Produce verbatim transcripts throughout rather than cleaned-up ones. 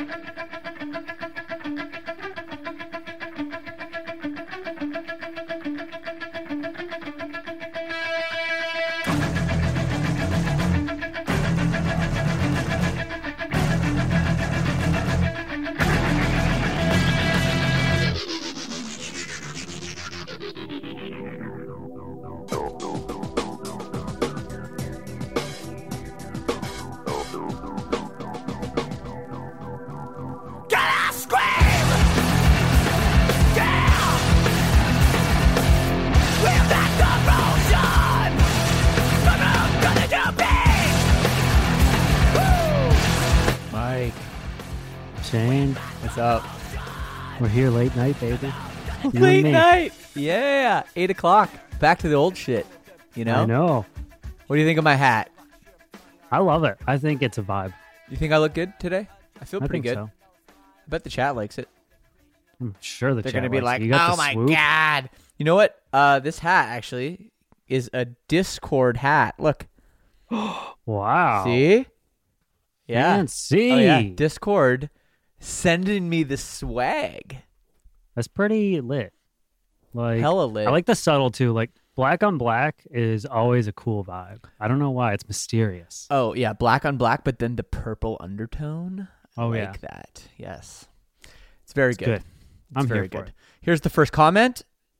Shane, what's up? We're here late night, baby. You Late night. Yeah. Eight o'clock. Back to the old shit. You know? I know. What do you think of my hat? I love it. I think it's a vibe. You think I look good today? I feel I pretty think good. so. I bet the chat likes it. I'm sure the They're chat going to be likes like, it. You got oh the my swoop? God. You know what? Uh, this hat actually is a Discord hat. Look. Wow. See? Yeah. Can't see. Oh, yeah. Discord sending me the swag. That's pretty lit. Like Hella lit. I like the subtle too. Like black on black is always a cool vibe. I don't know why. It's mysterious. Oh, yeah. Black on black, but then the purple undertone. I Oh, like yeah. that. Yes. It's very It's good. good. It's I'm very here for good. it. Here's the first comment.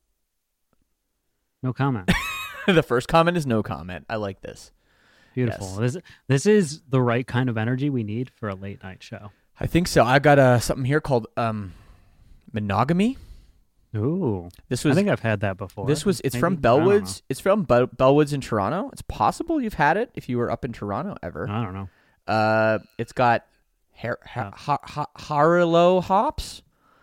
No comment. The first comment is no comment. I like this. Beautiful. Yes. This this is the right kind of energy we need for a late night show. I think so. I got uh, something here called um, monogamy. Ooh. This was I think I've had that before. this was it's Maybe? from I don't Bellwoods. It's from Bell- Bellwoods in Toronto. It's possible you've had it if you were up in Toronto ever. know. I don't know. Uh, it's got Har- ha- Oh. ha- ha- Harlow hops.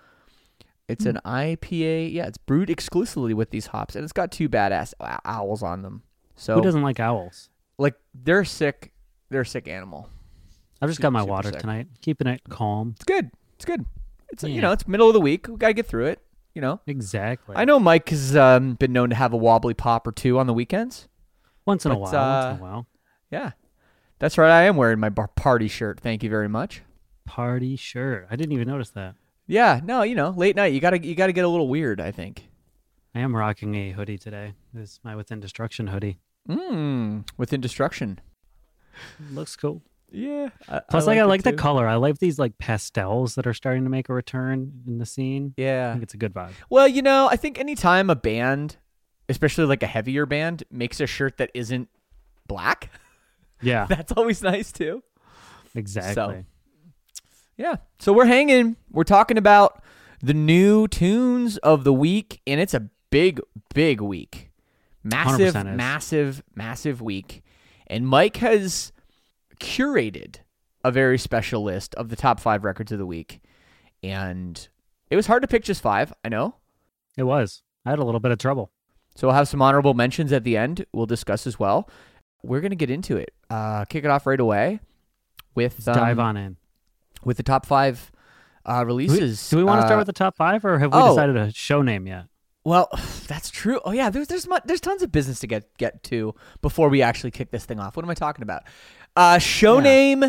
It's Hmm. an I P A. Yeah, it's brewed exclusively with these hops, and it's got two badass ow- owls on them. So Who doesn't like owls? like they're sick. They're a sick animal. I've just Super- got my super water sick. tonight, keeping it calm. It's good. It's good. It's you Yeah. know it's middle of the week. We gotta get through it. You know. Exactly. I know Mike has um, been known to have a wobbly pop or two on the weekends. Once in a but, while. uh, once in a while. Yeah, that's right. I am wearing my bar- party shirt. Thank you very much. Party shirt. I didn't even notice that. Yeah, no, you know, late night. You gotta you gotta get a little weird. I think. I am rocking a hoodie today. This is my Within Destruction hoodie. Mmm. Within destruction. Looks cool. Yeah. I, Plus, like, I it like the too. color. I like these like pastels that are starting to make a return in the scene. I Yeah. think it's a good vibe. Well, you know, I think anytime a band, especially like a heavier band, makes a shirt that isn't black, Yeah, that's always nice too. exactly. Yeah. So we're hanging. We're talking about the new tunes of the week, and it's a big, big week. Massive, one hundred percent is. massive, massive week. And Mike has curated a very special list of the top five records of the week. And it was hard to pick just five, I know. It was. I had a little bit of trouble. So we'll have some honorable mentions at the end we'll discuss as well. We're going to get into it. Uh, kick it off right away with um, Dive on in. with the top five uh, Do we, releases. do we want to Uh, start with the top five, or have we oh. decided a show name yet? Well, that's true. Oh yeah, there's there's mu- there's tons of business to get get to before we actually kick this thing off. What am I talking about? Uh, show Yeah. name.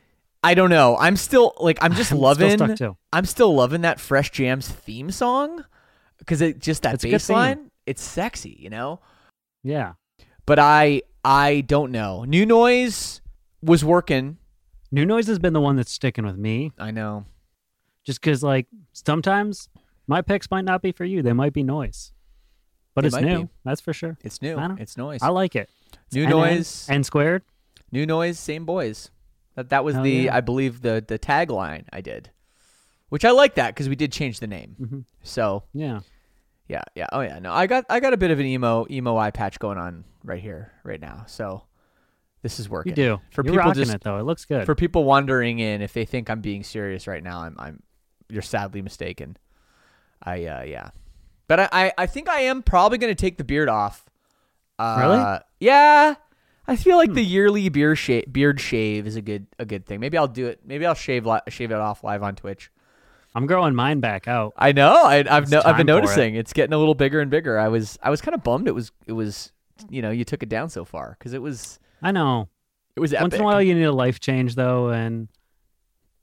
I don't know. I'm still like I'm just I'm still loving. stuck, too. I'm still loving that Fresh Jams theme song because it just that It's a good bass line. It's sexy, you know. Yeah. But I I don't know. New Noise was working. New Noise has been the one that's sticking with me, I know. just because like sometimes my picks might not be for you. They might be Noise, but They it's might new. be. That's for sure. It's new. I know. It's Noise. I like it. It's New N N, Noise. N squared. New Noise, same boys. That that was Hell the yeah. I believe the the tagline I did, which I like that because we did change the name. hmm So Yeah. yeah, yeah, oh yeah. No, I got I got a bit of an emo emo eye patch going on right here, right now. So this is working. You do. For You're people rocking just it though. It looks good. for people wandering in, if they think I'm being serious right now, I'm I'm you're sadly mistaken. I uh yeah, but I I, I think I am probably gonna take the beard off. Uh, Really? Yeah. I feel like Hmm. the yearly beard shave, beard shave is a good a good thing. Maybe I'll do it. Maybe I'll shave li- shave it off live on Twitch. I'm growing mine back out. I know. I, I've It's no, I've been time for it. noticing it's getting a little bigger and bigger. I was I was kind of bummed it was it was you know you took it down so far because it was I know. it was epic. Once in a while, you need a life change though, and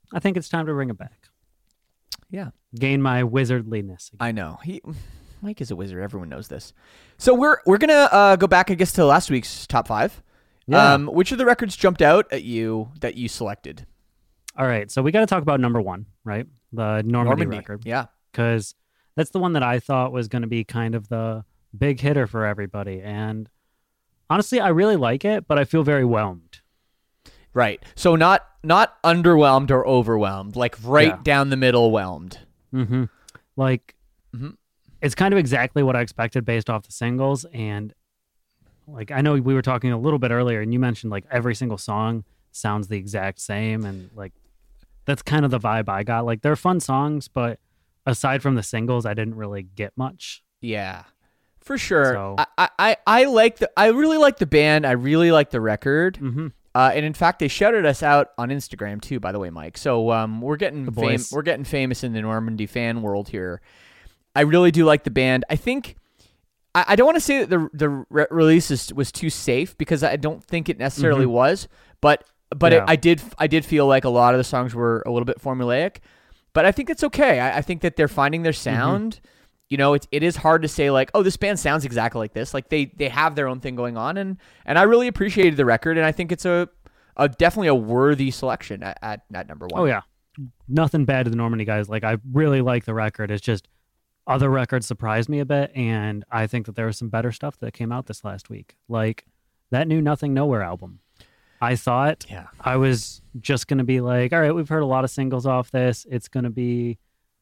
I think it's time to bring it back. Yeah. Gain my wizardliness again. I know. He Mike is a wizard. Everyone knows this. So we're we're gonna uh, go back, I guess, to last week's top five. Yeah. Um, which of the records jumped out at you that you selected? All right, so we got to talk about number one, right? The Normandy, Normandy. record. Yeah. Because that's the one that I thought was going to be kind of the big hitter for everybody. And honestly, I really like it, but I feel very whelmed. Right. So not not underwhelmed or overwhelmed, like right Yeah. down the middle whelmed. Mm-hmm. Like, Mhm. it's kind of exactly what I expected based off the singles. And like, I know we were talking a little bit earlier, and you mentioned like every single song sounds the exact same. And like, that's kind of the vibe I got. Like, they're fun songs, but aside from the singles, I didn't really get much. Yeah. For sure. So- I, I, I like the I really like the band. I really like the record. Mm-hmm. Uh, and in fact, they shouted us out on Instagram too, by the way, Mike. So um, we're getting The fam- boys. we're getting famous in the Normandy fan world here. I really do like the band. I think I, I don't want to say that the the re- release is, was too safe, because I don't think it necessarily Mhm. was. But but Yeah. it, I did I did feel like a lot of the songs were a little bit formulaic. But I think it's okay. I, I think that they're finding their sound. You know, it, it is hard to say like, oh, this band sounds exactly like this. Like they they have their own thing going on, and and I really appreciated the record, and I think it's a, a definitely a worthy selection at, at, at number one. Oh yeah, nothing bad to the Normandy guys. Like, I really like the record. It's just other records surprised me a bit, and I think that there was some better stuff that came out this last week. Like that new Nothing Nowhere album. I thought Yeah. I was just gonna be like, all right, we've heard a lot of singles off this. It's gonna be,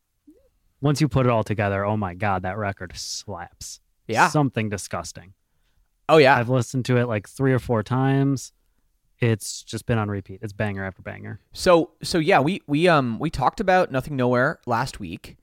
once you put it all together, oh my god, that record slaps. Yeah. Something disgusting. Oh yeah. I've listened to it like three or four times. It's just been on repeat. It's banger after banger. So so yeah, we we um we talked about Nothing Nowhere last week,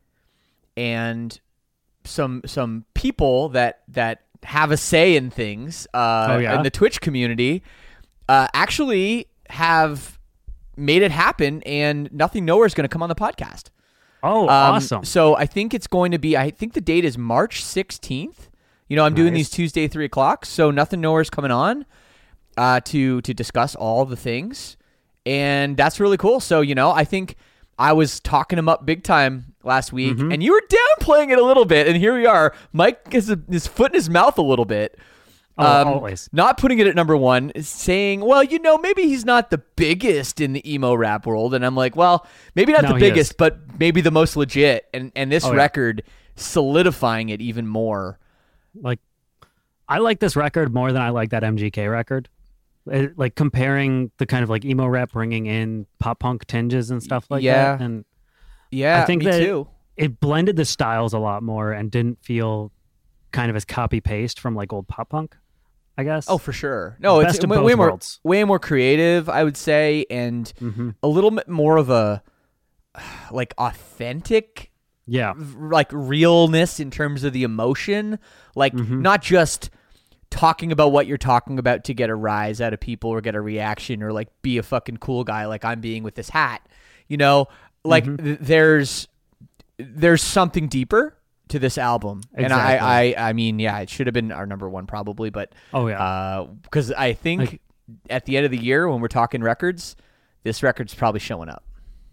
and some some people that that have a say in things uh Oh, yeah? in the Twitch community uh actually have made it happen, and Nothing Nowhere is going to come on the podcast. Oh, Um, awesome. So I think it's going to be, I think the date is March sixteenth. You know, I'm doing Nice. these Tuesday three o'clock. So Nothing Nowhere is coming on uh, to to discuss all the things, and that's really cool. So you know, I think I was talking him up big time last week, Mhm. and you were downplaying it a little bit, and here we are. Mike has a, his foot in his mouth a little bit. Oh, Um, always. Not putting it at number one, saying, well, you know, maybe he's not the biggest in the emo rap world. And I'm like, well, maybe not No, the he is. biggest, but maybe the most legit. And and this Oh, yeah. record solidifying it even more. Like, I like this record more than I like that M G K record. It- like, comparing the kind of like emo rap bringing in pop punk tinges and stuff like Yeah. that. And Yeah, I think me that- too. it blended the styles a lot more and didn't feel kind of as copy paste from like old pop punk, I guess. Oh, for sure. No, Best it's of way, both way more worlds. way more creative, I would say, and hmm a little bit more of a like authentic, Yeah. like realness in terms of the emotion, like Mhm. not just talking about what you're talking about to get a rise out of people or get a reaction or like be a fucking cool guy like I'm being with this hat. You know, like Mhm. th- there's there's something deeper to this album. And Exactly. I, I I mean, yeah, it should have been our number one probably, but Oh, yeah. uh because I think Like- at the end of the year when we're talking records, this record's probably showing up.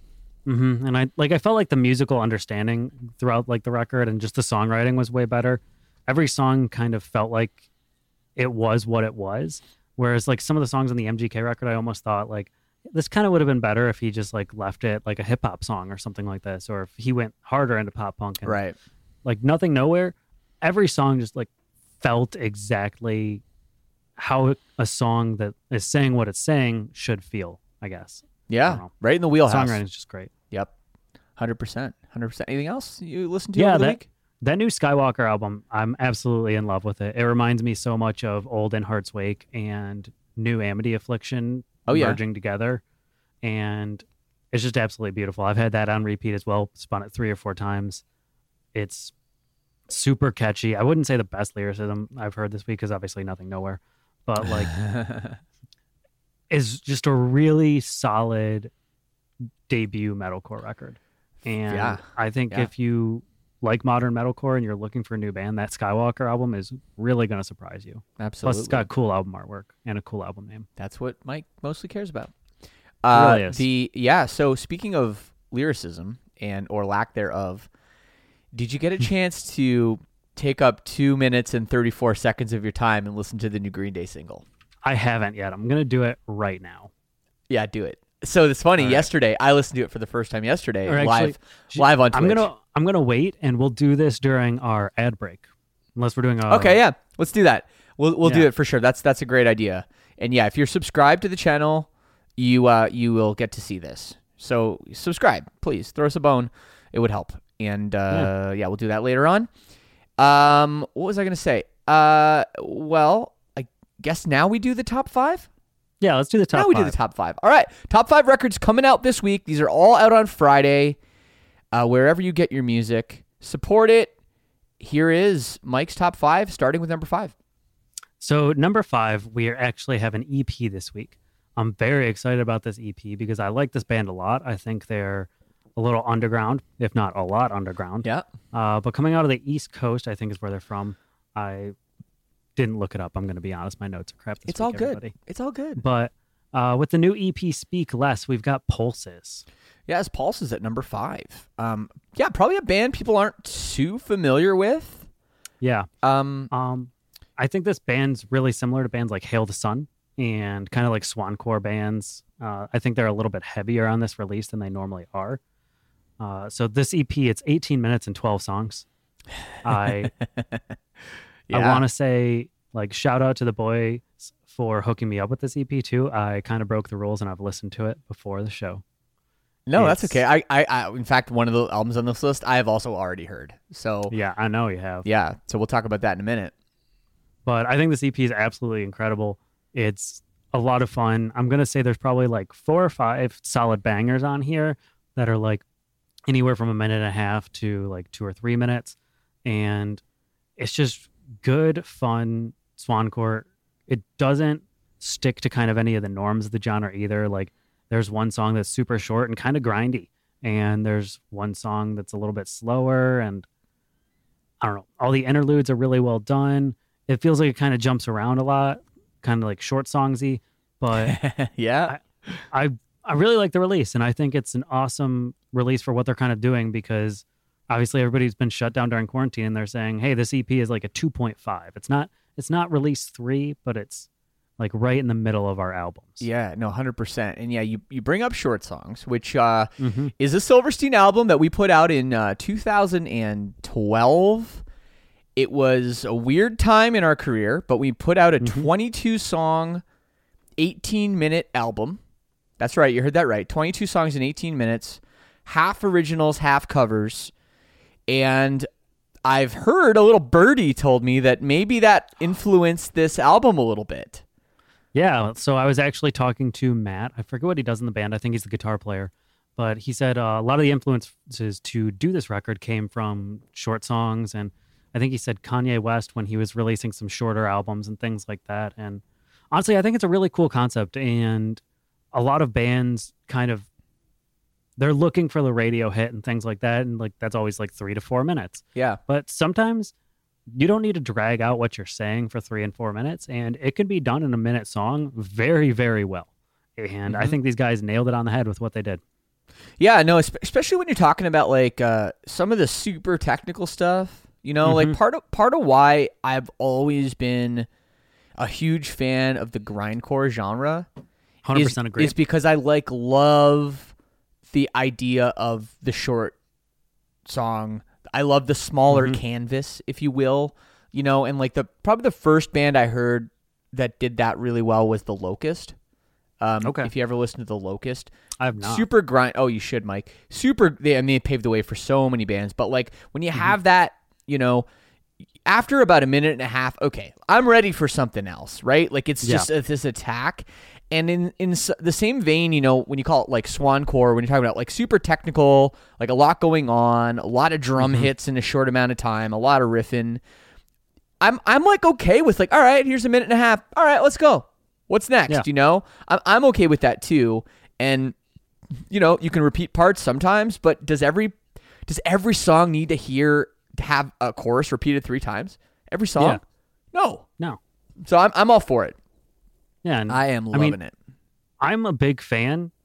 hmm And I like I felt like the musical understanding throughout like the record and just the songwriting was way better. Every song kind of felt like it was what it was. Whereas like some of the songs on the M G K record, I almost thought like this kind of would have been better if he just like left it like a hip hop song or something like this, or if he went harder into pop punk. And, Right. Like Nothing Nowhere, every song just like felt exactly how a song that is saying what it's saying should feel, I guess. I Yeah. don't know. Right in the wheelhouse. Songwriting is just great. Yep. one hundred percent. one hundred percent. Anything else you listened to Yeah, over the that- week? That new Skywalker album, I'm absolutely in love with it. It reminds me so much of old In Heart's Wake and new Amity Affliction Oh, yeah. merging together. And it's just absolutely beautiful. I've had that on repeat as well, spun it three or four times. It's super catchy. I wouldn't say the best lyricism I've heard this week because obviously Nothing Nowhere. But like is just a really solid debut metalcore record. And Yeah. I think Yeah. if you like modern metalcore and you're looking for a new band, that Skywalker album is really going to surprise you. Absolutely. Plus, it's got cool album artwork and a cool album name. That's what Mike mostly cares about. Uh, really is. The yeah. So speaking of lyricism and or lack thereof, did you get a chance to take up two minutes and thirty-four seconds of your time and listen to the new Green Day single? I haven't yet. I'm gonna do it right now. Yeah, do it. So it's funny. All right. Yesterday, I listened to it for the first time yesterday, Or actually, live, sh- live on Twitch. I'm gonna I'm gonna wait, and we'll do this during our ad break, unless we're doing a Okay, yeah, let's do that. We'll we'll do Yeah. it for sure. That's that's a great idea. And yeah, if you're subscribed to the channel, you uh you will get to see this. So subscribe, please. Throw us a bone. It would help. And uh, yeah. yeah, we'll do that later on. Um, what was I gonna say? Uh, well, I guess now we do the top five. Yeah, let's do the top. Now we five. do the top five. All right, top five records coming out this week. These are all out on Friday. Uh, wherever you get your music, support it. Here is Mike's top five, starting with number five. So number five, we are actually have an E P this week. I'm very excited about this E P because I like this band a lot. I think they're a little underground, if not a lot underground. Yeah. Uh, but coming out of the East Coast, I think is where they're from. I didn't look it up. I'm going to be honest. My notes are crap this It's week, all good. everybody. It's all good. But uh, with the new E P, Speak Less, we've got Pulses. Yeah, as Pulse is at number five. Um, yeah, probably a band people aren't too familiar with. Yeah. Um, Um, I think this band's really similar to bands like Hail the Sun and kind of like Swancore bands. Uh, I think they're a little bit heavier on this release than they normally are. Uh, so this E P, it's eighteen minutes and twelve songs. I yeah. I want to say like shout out to the boys for hooking me up with this E P too. I kind of broke the rules and I've listened to it before the show. No, that's It's- okay. I, I, I, in fact, one of the albums on this list I have also already heard. So Yeah, I know you have. yeah, so we'll talk about that in a minute. But I think this E P is absolutely incredible. It's a lot of fun. I'm going to say there's probably like four or five solid bangers on here that are like anywhere from a minute and a half to like two or three minutes. And it's just good, fun Swancore. It doesn't stick to kind of any of the norms of the genre either. Like there's one song that's super short and kind of grindy. And there's one song that's a little bit slower. And I don't know, all the interludes are really well done. It feels like it kind of jumps around a lot, kind of like short songsy, but yeah. I I really like the release, and I think it's an awesome release for what they're kind of doing because obviously everybody's been shut down during quarantine, and they're saying, "Hey, this E P is like a two point five. It's not it's not release three, but it's like right in the middle of our albums." Yeah, no, one hundred percent. And yeah, you, you bring up Short Songs, which uh, Mm-hmm. is a Silverstein album that we put out in uh, two thousand twelve. It was a weird time in our career, but we put out a Mhm. twenty-two song, eighteen minute album. That's right, you heard that right. twenty-two songs in eighteen minutes, half originals, half covers. And I've heard a little birdie told me that maybe that influenced this album a little bit. Yeah, so I was actually talking to Matt. I forget what he does in the band. I think he's the guitar player. But he said uh, a lot of the influences to do this record came from short songs. And I think he said Kanye West when he was releasing some shorter albums and things like that. And honestly, I think it's a really cool concept. And a lot of bands kind of, they're looking for the radio hit and things like that. And like that's always like three to four minutes. Yeah. But sometimes you don't need to drag out what you're saying for three and four minutes. And it can be done in a minute song very, very well. And I Mhm. think these guys nailed it on the head with what they did. Yeah, no, espe- especially when you're talking about like uh, some of the super technical stuff. You know, like Mhm. part of part of why I've always been a huge fan of the grindcore genre one hundred is, percent agree. is because I like love the idea of the short song. I love the smaller Mhm. canvas, if you will. You know, and like the probably the first band I heard that did that really well was The Locust. Um, Okay. If you ever listen to The Locust, I have not. super grind. Oh, you should, Mike. Super. They, I mean, they paved the way for so many bands. But like when you Mm-hmm. have that, you know, after about a minute and a half, okay, I'm ready for something else, right? Like it's Yeah. just uh, this attack. And in in s- the same vein, you know, when you call it like Swancore, when you're talking about like super technical, like a lot going on, a lot of drum Mhm. hits in a short amount of time, a lot of riffing. I'm I'm like okay with like, all right, here's a minute and a half. All right, let's go. What's next? Yeah. You know, I'm I'm okay with that too. And you know, you can repeat parts sometimes, but does every does every song need to hear to have a chorus repeated three times? Every song? Yeah. No. No. So I'm I'm all for it. Yeah. And I am I loving mean, it. I'm a big fan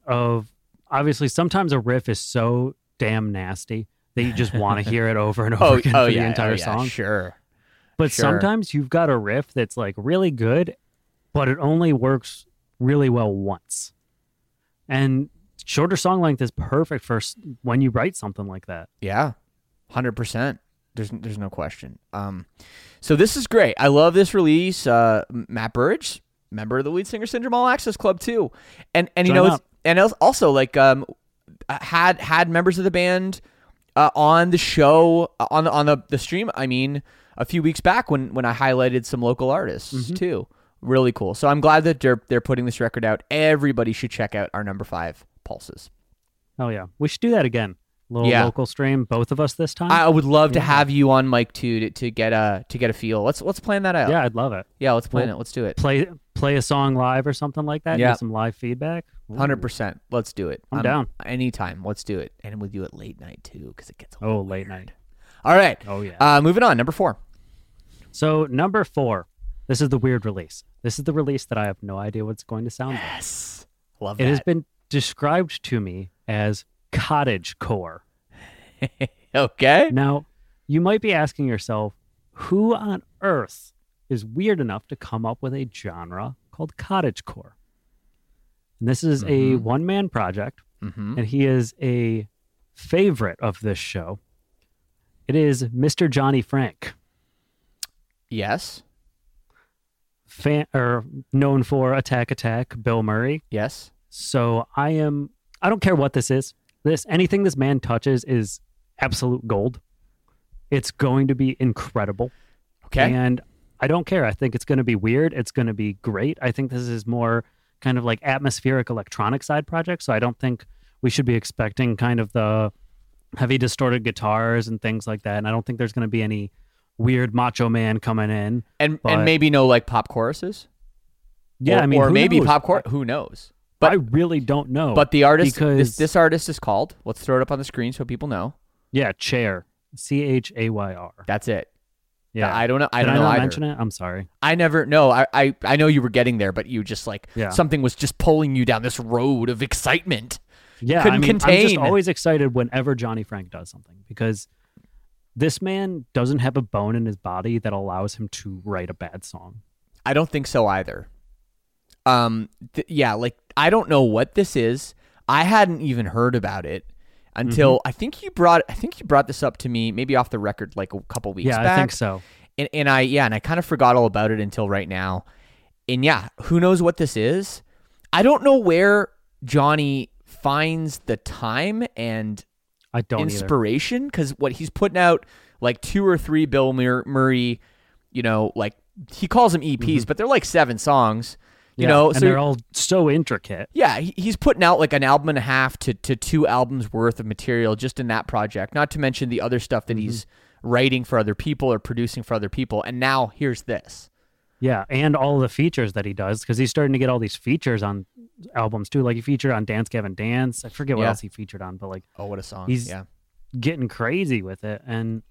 of obviously sometimes a riff is so damn nasty that you just want to hear it over and over Oh, again oh for yeah, the entire oh, yeah, song. Sure. But Sure. sometimes you've got a riff that's like really good, but it only works really well once. And shorter song length is perfect for s- when you write something like that. Yeah, one hundred percent. There's there's no question. Um, so this is great. I love this release. Uh, Matt Burridge, member of the Lead Singer Syndrome All Access Club too, and and you Join know, it's, up. and it's also like um, had had members of the band uh, on the show uh, on the on the, the stream. I mean, a few weeks back when when I highlighted some local artists Mhm. too. Really cool. So I'm glad that they're they're putting this record out. Everybody should check out our number five Pulses. Oh yeah, we should do that again. Little Yeah. local stream, both of us this time. I would love to Yeah. have you on mic too to, to get a to get a feel. Let's let's plan that out. yeah, I'd love it. Yeah, let's plan Well, it. Let's do it. Play play a song live or something like that. Yeah. Get some live feedback. Ooh. Hundred percent. Let's do it. I'm down. Anytime. Let's do it, and we'll do it late night too, because it gets a Oh, little late weird. night. All right. Oh yeah. Uh, moving on. Number four. So number four, this is the weird release. This is the release that I have no idea what it's going to sound like. Yes. Love It has that. been described to me as cottage core. Okay. Now, you might be asking yourself, who on earth is weird enough to come up with a genre called cottagecore? And this is a Mhm. one-man project, Mm-hmm. and he is a favorite of this show. It is Mister Johnny Frank, Yes. fan or known for Attack Attack, Bill Murray. Yes. So I am. I don't care what this is. This anything this man touches is absolute gold. It's going to be incredible. Okay. And I don't care. I think it's going to be weird. It's going to be great. I think this is more kind of like atmospheric electronic side project. So I don't think we should be expecting kind of the heavy distorted guitars and things like that. And I don't think there's going to be any weird macho man coming in. and but- and maybe no like pop choruses. Yeah, Or, I mean, or who maybe knows? pop chorus. Who knows? But But I really don't know. but the artist because this this artist is called. Let's throw it up on the screen so people know. yeah, Chair, C H A Y R. That's it. Yeah, I don't know. I Did don't I know not either. mention it? I'm sorry. I never no, I, I I know you were getting there, but you just like Yeah. something was just pulling you down this road of excitement. Yeah, Couldn't I mean, I'm contain. just always excited whenever Johnny Frank does something because this man doesn't have a bone in his body that allows him to write a bad song. I don't think so either. Um th- yeah, like I don't know what this is. I hadn't even heard about it until Mm-hmm. I think you brought I think you brought this up to me maybe off the record like a couple weeks Yeah, back. I think so. And and I yeah, and I kind of forgot all about it until right now. And yeah, who knows what this is? I don't know where Johnny finds the time and I don't either. inspiration because what he's putting out like two or three Bill Mur- Murray, you know, like he calls them E Ps, Mhm. but they're like seven songs, you Yeah, know. and so they're all so intricate. yeah, he, he's putting out like an album and a half to to two albums worth of material just in that project. Not to mention the other stuff that Mhm. he's writing for other people or producing for other people. And now here's this. Yeah, and all the features that he does because he's starting to get all these features on albums too. Like he featured on Dance Gavin Dance. I forget what Yeah. else he featured on, but like Oh, what a song! He's- yeah. getting crazy with it, and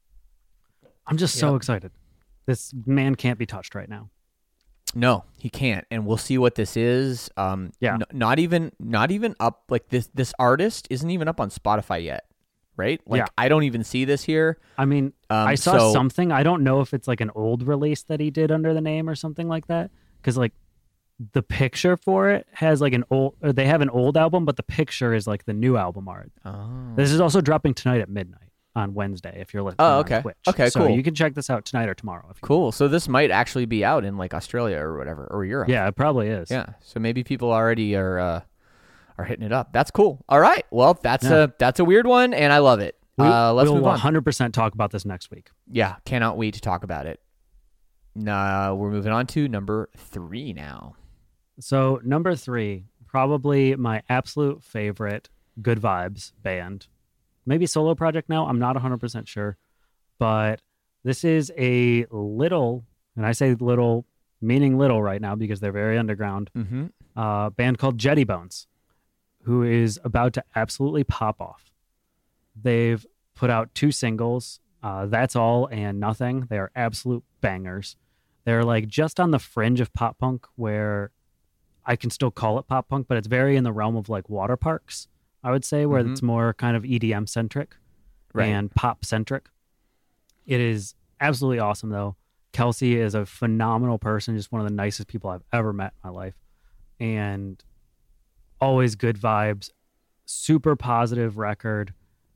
I'm just so Yep. excited. This man can't be touched right now. No, he can't, and we'll see what this is. Um, Yeah. n- not even, not even up. Like this, this artist isn't even up on Spotify yet, right? Like Yeah. I don't even see this here. I mean, Um, I saw so- something. I don't know if it's like an old release that he did under the name or something like that. Because like the picture for it has like an old. Or they have an old album, but the picture is like the new album art. Oh, This is also dropping tonight at midnight on Wednesday. If you're listening Oh, on okay. Twitch, Okay, so cool. you can check this out tonight or tomorrow. If you cool. So this might actually be out in like Australia or whatever, or Europe. Yeah, it probably is. Yeah. So maybe people already are uh, are hitting it up. That's cool. All right. Well, that's Yeah. a that's a weird one, and I love it. We, uh, let's we'll move on. one hundred percent talk about this next week. Yeah, cannot wait to talk about it. Nah, we're moving on to number three now. So number three, probably my absolute favorite Good Vibes band. Maybe solo project now. I'm not one hundred percent sure. But this is a little, and I say little, meaning little right now because they're very underground, Mm-hmm. uh, band called Jetty Bones, who is about to absolutely pop off. They've put out two singles, uh, That's All and Nothing. They are absolute bangers. They're like just on the fringe of pop punk where I can still call it pop punk, but it's very in the realm of like water parks, I would say, where Mhm. it's more kind of E D M centric Right. and pop centric. It is absolutely awesome though. Kelsey is a phenomenal person, just one of the nicest people I've ever met in my life. And always good vibes, super positive record.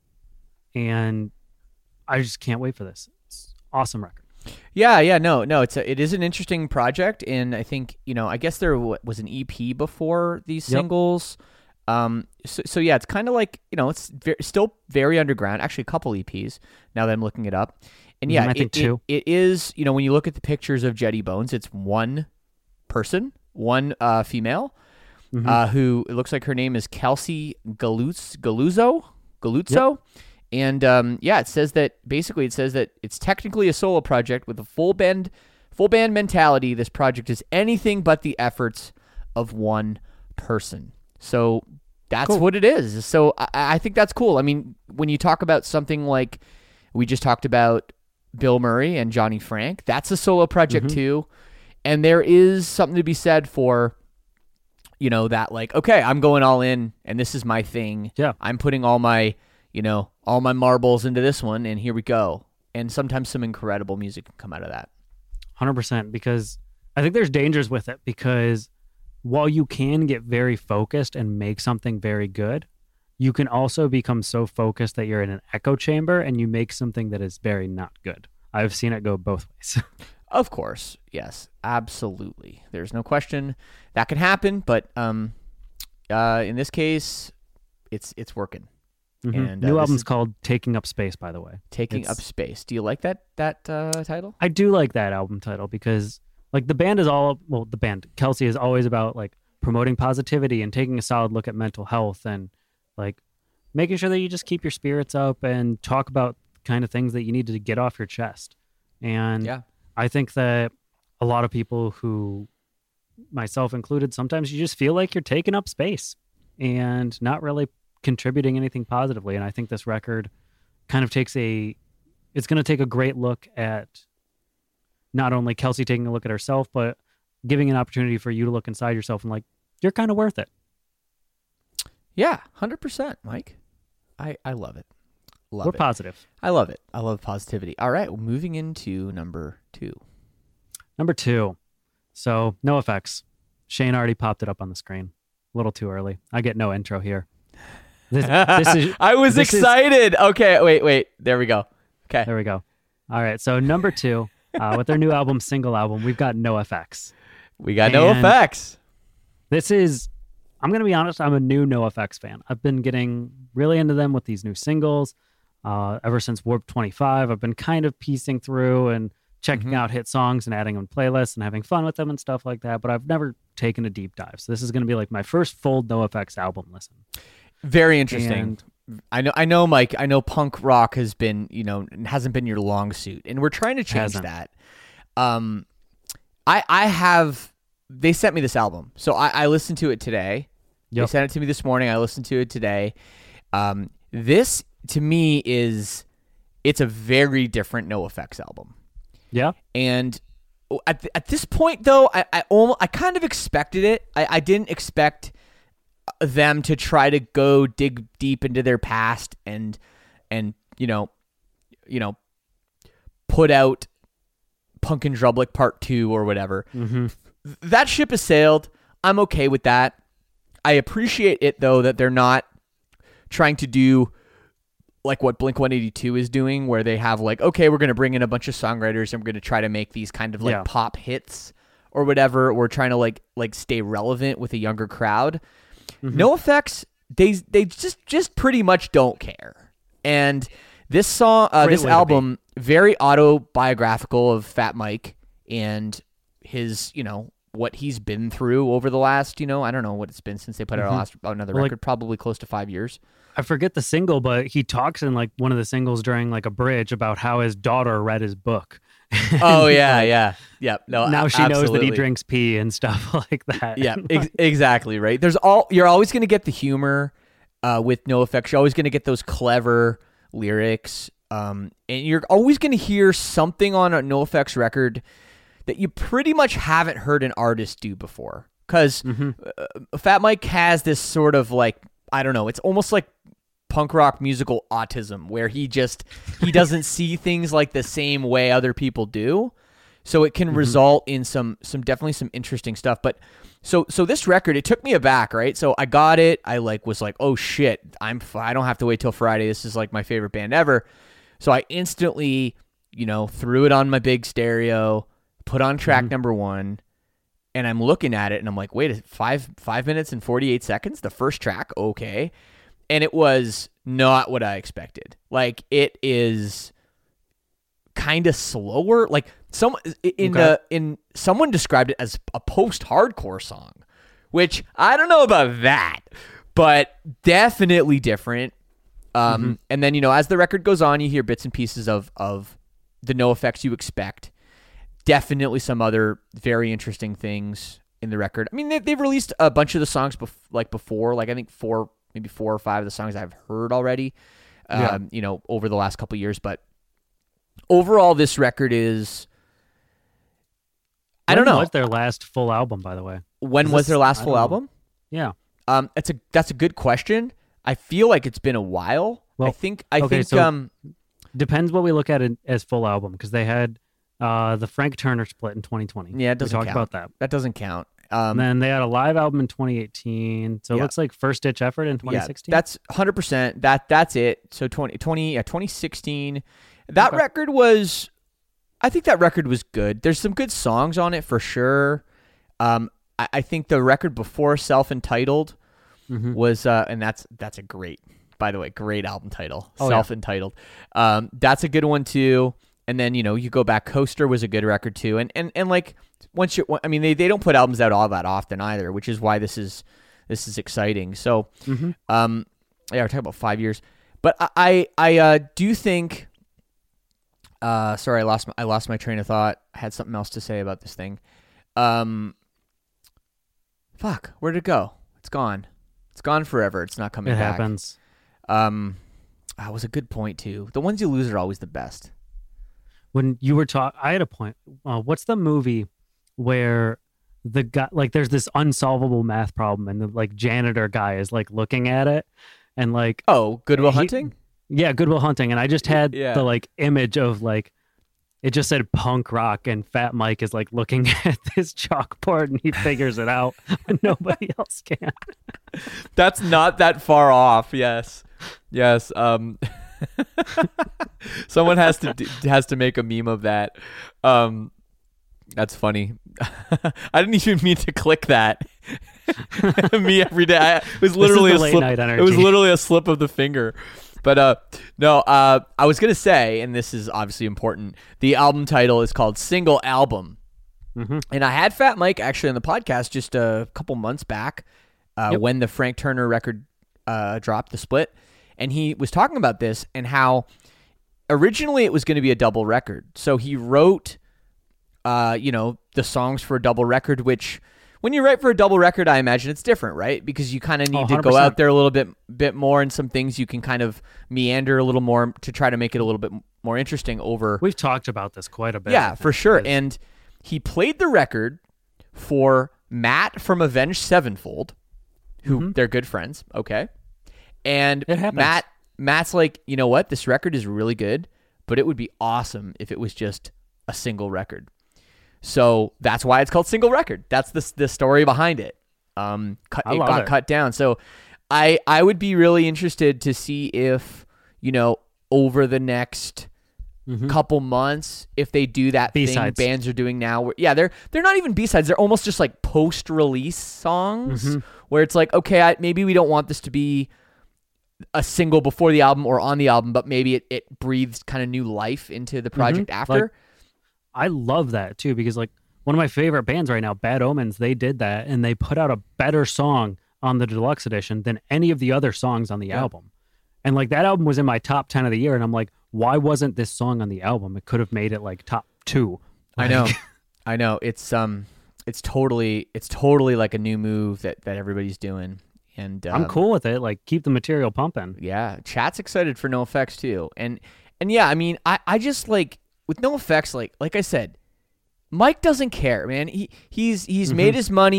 And I just can't wait for this. It's awesome record. Yeah, yeah, no, no, it's a, it is an interesting project, and I think, you know, I guess there w- was an E P before these Yep. singles. Um, so, so yeah, it's kind of like, you know, it's ve- still very underground. Actually, a couple E Ps now that I'm looking it up, and yeah, Mhm, I it, think it- two. it is. You know, when you look at the pictures of Jetty Bones, it's one person, one uh, female, Mhm. uh, who it looks like her name is Kelsey Galuz Galuzzo Galuzzo. And um, yeah, it says that basically it says that it's technically a solo project with a full band, full band mentality. This project is anything but the efforts of one person. So that's Cool. what it is. So I, I think that's cool. I mean, when you talk about something like we just talked about Bill Murray and Johnny Frank, that's a solo project Mhm. too. And there is something to be said for, you know, that like, okay, I'm going all in and this is my thing. Yeah. I'm putting all my, you know, all my marbles into this one, and here we go. And sometimes some incredible music can come out of that. one hundred percent, because I think there's dangers with it, because while you can get very focused and make something very good, you can also become so focused that you're in an echo chamber and you make something that is very not good. I've seen it go both ways. Of course, yes, absolutely. There's no question that can happen, but um, uh, in this case, it's it's working. Mhm. And, uh, New this album's is- called Taking Up Space, by the way. Taking It's- up space. Do you like that that uh, title? I do like that album title because like the band is all, well, the band, Kelsey, is always about like promoting positivity and taking a solid look at mental health and like making sure that you just keep your spirits up and talk about kind of things that you need to get off your chest. And Yeah. I think that a lot of people, who myself included, sometimes you just feel like you're taking up space and not really contributing anything positively. And I think this record kind of takes a, it's going to take a great look at not only Kelsey taking a look at herself, but giving an opportunity for you to look inside yourself and like, you're kind of worth it. Yeah, one hundred percent, Mike. I, I love it. Love We're it. positive. I love it. I love positivity. All right, well, moving into number two. Number two. So NoFX. Shane already popped it up on the screen. A little too early. I get no intro here. This, this is, I was this is- excited. Okay, wait, wait. There we go. Okay. there we go. All right. So number two, uh, with their new album, single album, we've got NoFX. We got no And- effects. This is, I'm going to be honest, I'm a new NoFX fan. I've been getting really into them with these new singles. Uh, ever since Warp twenty-five, I've been kind of piecing through and checking Mhm. out hit songs and adding them to playlists and having fun with them and stuff like that. But I've never taken a deep dive. So this is going to be like my first full NoFX album listen. Very interesting. And I know, I know, Mike. I know punk rock has been, you know, hasn't been your long suit, and we're trying to change Hasn't. that. Um, I, I have. They sent me this album, so I, I listened to it today. They Yep. sent it to me this morning. I listened to it today. Um, this to me is, it's a very different NoFX album. yeah, And at th- at this point, though, I I, almost, I kind of expected it. I, I didn't expect them to try to go dig deep into their past and and you know you know put out Punk and Drublic Part Two or whatever. hmm That ship has sailed. I'm okay with that. I appreciate it though that they're not trying to do like what Blink one eighty-two is doing, where they have like, okay, we're going to bring in a bunch of songwriters and we're going to try to make these kind of like Yeah. pop hits or whatever. We're trying to like like stay relevant with a younger crowd. Mhm. No effects. They they just just pretty much don't care. And this song, uh, Great this way to album, very autobiographical of Fat Mike and his, you know, what he's been through over the last, you know, I don't know what it's been since they put out Mhm. a last another Well, like- record, probably close to five years. I forget the single, but he talks in like one of the singles during like a bridge about how his daughter read his book. Oh And, yeah, like, yeah, yeah. No, now a- she knows that he absolutely. drinks pee and stuff like that. Yeah, ex- exactly right. There's all you're always going to get the humor uh, with No Effects. You're always going to get those clever lyrics, um, and you're always going to hear something on a No Effects record that you pretty much haven't heard an artist do before. because Mm-hmm. uh, Fat Mike has this sort of like, I don't know, it's almost like punk rock musical autism where he just he doesn't see things like the same way other people do, so it can Mm-hmm. result in some some definitely some interesting stuff. But so so this record, it took me aback, right? So I got it, I like was like, oh shit, I'm f- I don't have to wait till Friday, this is like my favorite band ever. So I instantly, you know, threw it on my big stereo, put on track Mhm. number one, and I'm looking at it and I'm like, wait, five five minutes and forty-eight seconds, the first track, okay. And it was not what I expected. Like, it is kind of slower. Like, some in Okay. the in someone described it as a post-hardcore song, which I don't know about that, but definitely different. Um, Mm-hmm. And then, you know, as the record goes on, you hear bits and pieces of of the NoFX you expect. Definitely some other very interesting things in the record. I mean, they, they've released a bunch of the songs bef- like before, like I think four, maybe four or five of the songs I've heard already, um, Yeah. you know, over the last couple of years. But overall, this record is, I don't When know. was their last full album, by the way? When Is was this- their last I full don't know. album? Yeah. Um, it's a that's a good question. I feel like it's been a while. I Well, think I okay, think so- um Depends what we look at it as full album, because they had uh, the Frank Turner split in twenty twenty. yeah, it doesn't we talked count. about that. That doesn't count. Um, And then they had a live album in twenty eighteen. So Yeah. it looks like First Ditch Effort in twenty sixteen. Yeah, that's one hundred percent. That that's it. So twenty, twenty, yeah, twenty sixteen. That Okay. record was I think that record was good. There's some good songs on it for sure. Um I, I think the record before Self-Entitled Mhm. was uh and that's that's a great, by the way, great album title. Oh, yeah. Self-Entitled. Um that's a good one too. And then, you know, you go back, Coaster was a good record too. And and and like once you I mean they, they don't put albums out all that often either, which is why this is this is exciting. So Mhm. um, yeah, we're talking about five years, but I, I, I uh, do think. Uh, sorry, I lost my, I lost my train of thought. I had something else to say about this thing. Um, fuck, where'd it go? It's gone. It's gone forever. It's not coming It back. happens. Um, that was a good point too. The ones you lose are always the best. When you were talking, I had a point. Uh, what's the movie where the guy, like, there's this unsolvable math problem, and the like janitor guy is like looking at it, and like, Oh, Goodwill He- Hunting. yeah, Good Will Hunting, and I just had Yeah. the like image of like, it just said punk rock, and Fat Mike is like looking at this chalkboard, and he figures it out, and nobody else can. That's not that far off. Yes, yes. Um, someone has to d- has to make a meme of that. Um, that's funny. I didn't even mean to click that. Me every day. I, it was literally the a late slip. night It was energy. literally a slip of the finger. But uh, no. Uh, I was gonna say, and this is obviously important. The album title is called Single Album. Mhm. And I had Fat Mike actually on the podcast just a couple months back uh, Yep. when the Frank Turner record uh, dropped, the split. And he was talking about this and how originally it was going to be a double record. So he wrote, uh, you know, the songs for a double record, which when you write for a double record, I imagine it's different, right? Because you kind of need Oh, to go one hundred percent. out there a little bit bit more, and some things you can kind of meander a little more to try to make it a little bit more interesting over. We've talked about this quite a bit. Yeah, I for think, sure. because- And he played the record for Matt from Avenged Sevenfold, who Mhm. they're good friends. Okay. And It happens. Matt, Matt's like, you know what? This record is really good, but it would be awesome if it was just a single record. So that's why it's called Single Record. That's the the story behind it. Um, cut, I it love got it. cut down. So I I would be really interested to see if, you know, over the next Mhm. couple months, if they do that B-sides. thing bands are doing now, where, yeah, they're they're not even B-sides, they're almost just like post-release songs, Mhm. where it's like, okay, I, maybe we don't want this to be a single before the album or on the album, but maybe it, it breathes kind of new life into the project Mhm. after. Like, I love that too, because like one of my favorite bands right now, Bad Omens, they did that, and they put out a better song on the deluxe edition than any of the other songs on the Yeah. album. And like that album was in my top ten of the year, and I'm like, why wasn't this song on the album? It could have made it like top two. I know, Like, I know. It's um, it's totally, it's totally like a new move that that everybody's doing, and um, I'm cool with it. Like, keep the material pumping. Yeah, chat's excited for NoFX too, and and yeah, I mean, I I just like with NoFX, like like I said, Mike doesn't care, man. He he's he's Mhm. made his money.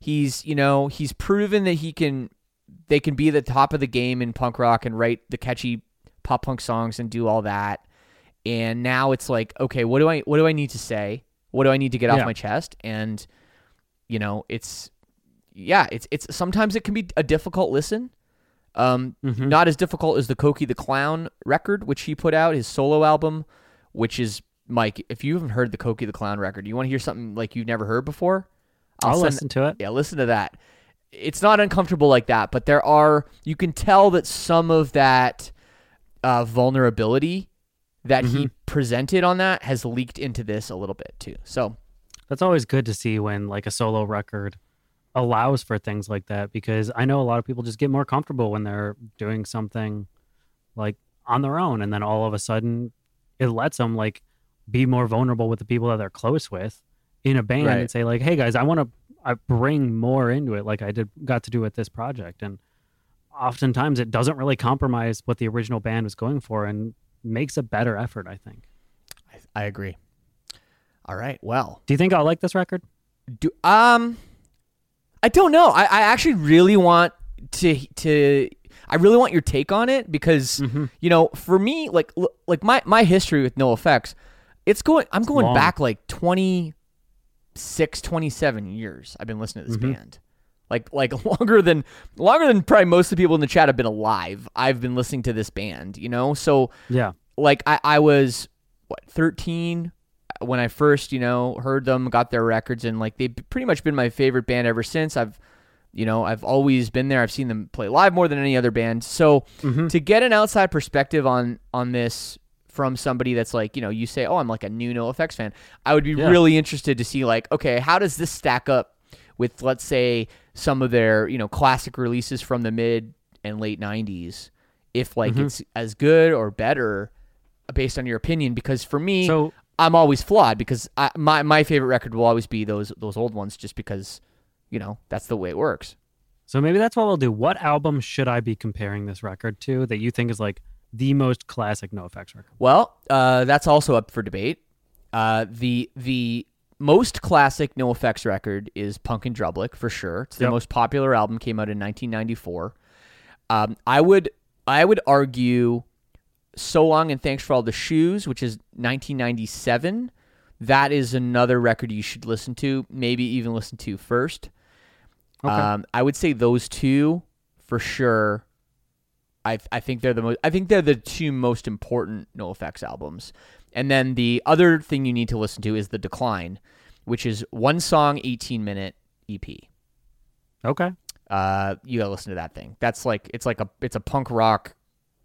He's, you know, he's proven that he can, they can be at the top of the game in punk rock and write the catchy pop punk songs and do all that. And now it's like, okay, what do I, what do I need to say? What do I need to get Yeah. off my chest? And, you know, it's, yeah, it's, it's, sometimes it can be a difficult listen. Um, Mhm. Not as difficult as the Cokie the Clown record, which he put out, his solo album, which is, Mike, if you haven't heard the Cokie the Clown record, you want to hear something like you've never heard before? I'll send- listen to it. Yeah, listen to that. It's not uncomfortable like that, but there are, you can tell that some of that uh, vulnerability that he presented on that has leaked into this a little bit too. So That's always good to see when like a solo record allows for things like that, because I know a lot of people just get more comfortable when they're doing something like on their own, and then all of a sudden it lets them like be more vulnerable with the people that they're close with in a band Right. and say like, hey guys, I want to I bring more into it like I did got to do with this project. And oftentimes it doesn't really compromise what the original band was going for and makes a better effort, I think. I, I agree. All right. Well, Do you think I'll like this record? do um, I don't know. I, I actually really want to to. I really want your take on it because Mhm. you know, for me, like l- like my my history with NoFX, it's going. I'm going long. back like twenty-six, twenty-seven years. I've been listening to this Mhm. band. Like like longer than longer than probably most of the people in the chat have been alive. I've been listening to this band, you know? So Yeah. like I, I was what thirteen when I first, you know, heard them, got their records, and like they've pretty much been my favorite band ever since. I've you know, I've always been there. I've seen them play live more than any other band. So Mhm. to get an outside perspective on on this from somebody that's like, you know, you say, oh, I'm like a new NoFX fan, I would be Yeah. really interested to see like, okay, how does this stack up with, let's say, some of their, you know, classic releases from the mid and late nineties, if like Mhm. it's as good or better based on your opinion? Because for me, So I'm always flawed because I, my my favorite record will always be those those old ones, just because, you know, that's the way it works. So maybe that's what we'll do. What album should I be comparing this record to that you think is like the most classic NoFX record? Well, uh, that's also up for debate. Uh, the the most classic NoFX record is Punk in Drublic for sure. It's the Yep. most popular album. Came out in nineteen ninety-four. Um, I would I would argue So Long and Thanks for All the Shoes, which is nineteen ninety-seven. That is another record you should listen to. Maybe even listen to first. Okay. Um, I would say those two for sure. I I think they're the most. I think they're the two most important NoFX albums. And then the other thing you need to listen to is The Decline, which is one song, eighteen minute E P. Okay. Uh, you gotta listen to that thing. That's like it's like a it's a punk rock.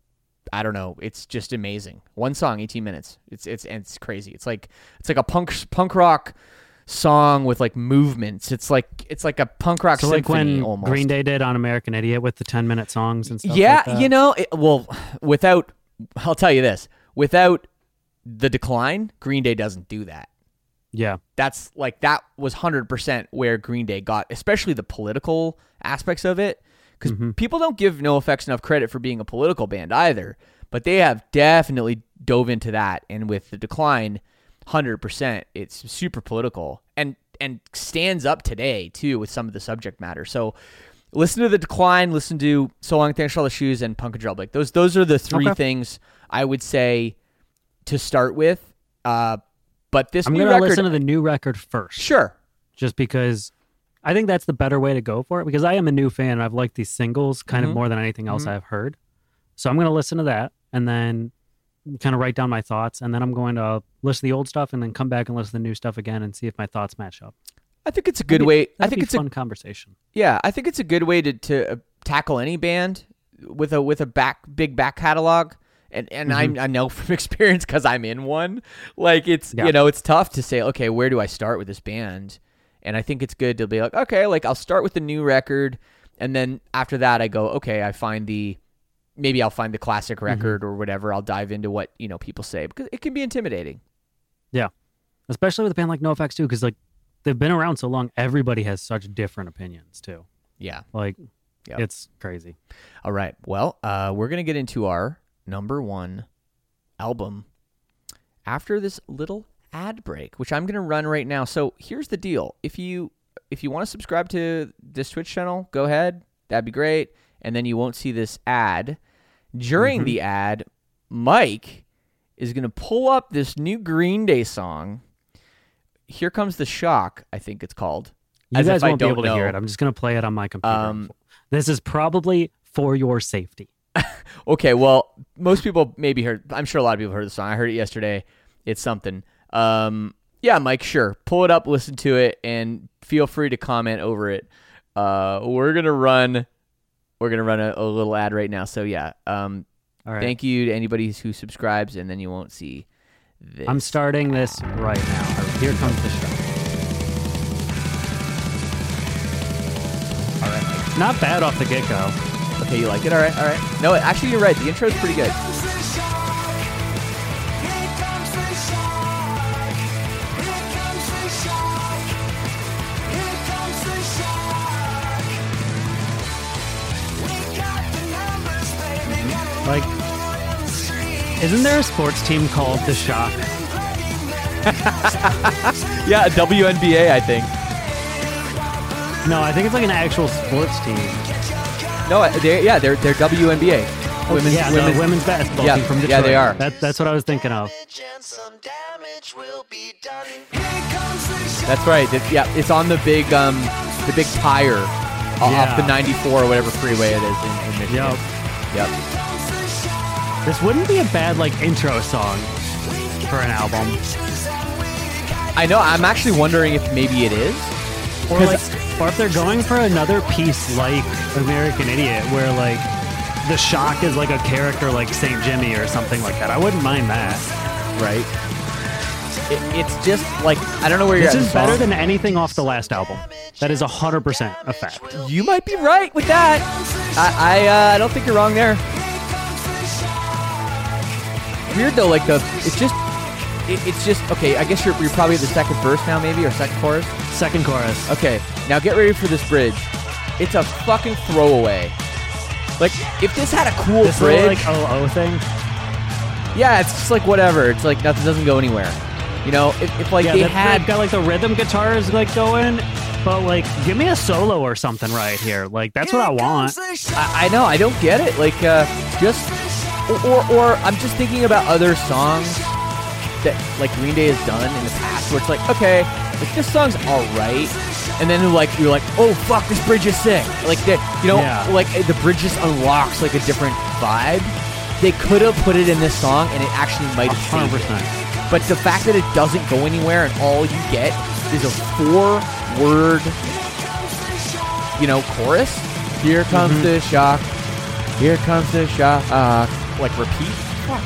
I don't know. It's just amazing. One song, eighteen minutes. It's it's and it's crazy. It's like it's like a punk punk rock song with like movements. It's like it's like a punk rock So like symphony when almost. Green Day did on American Idiot with the ten minute songs and stuff Yeah, like that. you know, it, well, without I'll tell you this, without The Decline, Green Day doesn't do that. Yeah. That's like that was one hundred percent where Green Day got, especially the political aspects of it, because Mhm. people don't give NoFX enough credit for being a political band either, but they have definitely dove into that. And with The Decline, one hundred percent, it's super political and and stands up today too with some of the subject matter. So listen to The Decline, listen to So Long, Thanks for All the Shoes, and Punk in Drublic. Those those are the three Okay. things I would say to start with. Uh, but this I'm new going to record, listen to the new record first, sure. just because I think that's the better way to go for it, because I am a new fan and I've liked these singles kind Mhm. of more than anything else Mhm. I've heard. So I'm going to listen to that and then kind of write down my thoughts, and then I'm going to listen to the old stuff and then come back and listen to the new stuff again and see if my thoughts match up. I think it's a good That'd be- way. I that'd think be it's fun a conversation. yeah. I think it's a good way to to uh, tackle any band with a with a back big back catalog. And and Mhm. I I know from experience because I'm in one. Like it's Yeah. you know it's tough to say, okay, where do I start with this band? And I think it's good to be like, okay, like I'll start with the new record, and then after that I go, okay, I find the maybe I'll find the classic record or whatever. I'll dive into what you know people say, because it can be intimidating. Yeah. Especially with a band like NoFX too, because like they've been around so long, everybody has such different opinions too. Yeah. Like Yep. it's crazy. All right. Well, uh, we're gonna get into our number one album after this little ad break, which I'm gonna run right now. So here's the deal: if you if you want to subscribe to this Twitch channel, go ahead. That'd be great. And then you won't see this ad. During mm-hmm. the ad, Mike is going to pull up this new Green Day song. Here Comes the Shock, I think it's called. You As guys won't be able know. to hear it. I'm just going to play it on my computer. Um, this is probably for your safety. Okay, well, most people maybe heard. I'm sure a lot of people heard the song. I heard it yesterday. It's something. Um, yeah, Mike, sure. Pull it up, listen to it, and feel free to comment over it. Uh, we're gonna run. We're gonna run a, a little ad right now. So yeah. Um, All right. Thank you to anybody who subscribes, and then you won't see this. I'm starting this right now. Here comes the show. All right, Mike. Not bad off the get-go. Okay, you like it? All right, all right. No, actually, you're right. The intro is pretty good. Like, isn't there a sports team called The Shock? Yeah, W N B A, I think. No, I think it's like an actual sports team. No, they yeah, they're they're W N B A. Women's, yeah, women's, the women's basketball yeah, team from Detroit. Yeah, they are. That, that's what I was thinking of. That's right. It, yeah, it's on the big um the big tire off yeah. the ninety-four or whatever freeway it is in, in Michigan. Yep. Yep. This wouldn't be a bad like intro song for an album. I know. I'm actually wondering if maybe it is. Or like, or if they're going for another piece like American Idiot, where like the Shock is like a character like Saint Jimmy or something like that. I wouldn't mind that. Right. It, it's just like I don't know where this you're. This is better than anything off the last album. That is a hundred percent a fact. You might be right with that. I I, uh, I don't think you're wrong there. Weird though, like the it's just it, it's just okay. I guess you're you're probably at the second verse now, maybe or second chorus. Second chorus. Okay, now get ready for this bridge. It's a fucking throwaway. Like if this had a cool this bridge, little, like oh oh thing. Yeah, it's just like whatever. It's like nothing doesn't go anywhere. You know, if, if like yeah, they that, had got like the rhythm guitars like going, but like give me a solo or something right here. Like that's what I want. I, I know. I don't get it. Like uh, just or, or or I'm just thinking about other songs that like Green Day has done in the past, where it's like okay, like this song's all right, and then like you're like oh fuck, this bridge is sick. Like they, you know, yeah. like the bridge just unlocks like a different vibe. They could have put it in this song, and it actually might have saved it. But the fact that it doesn't go anywhere and all you get is a four-word, you know, chorus. Here comes mm-hmm. the shock. Here comes the shock. Like repeat. Fuck.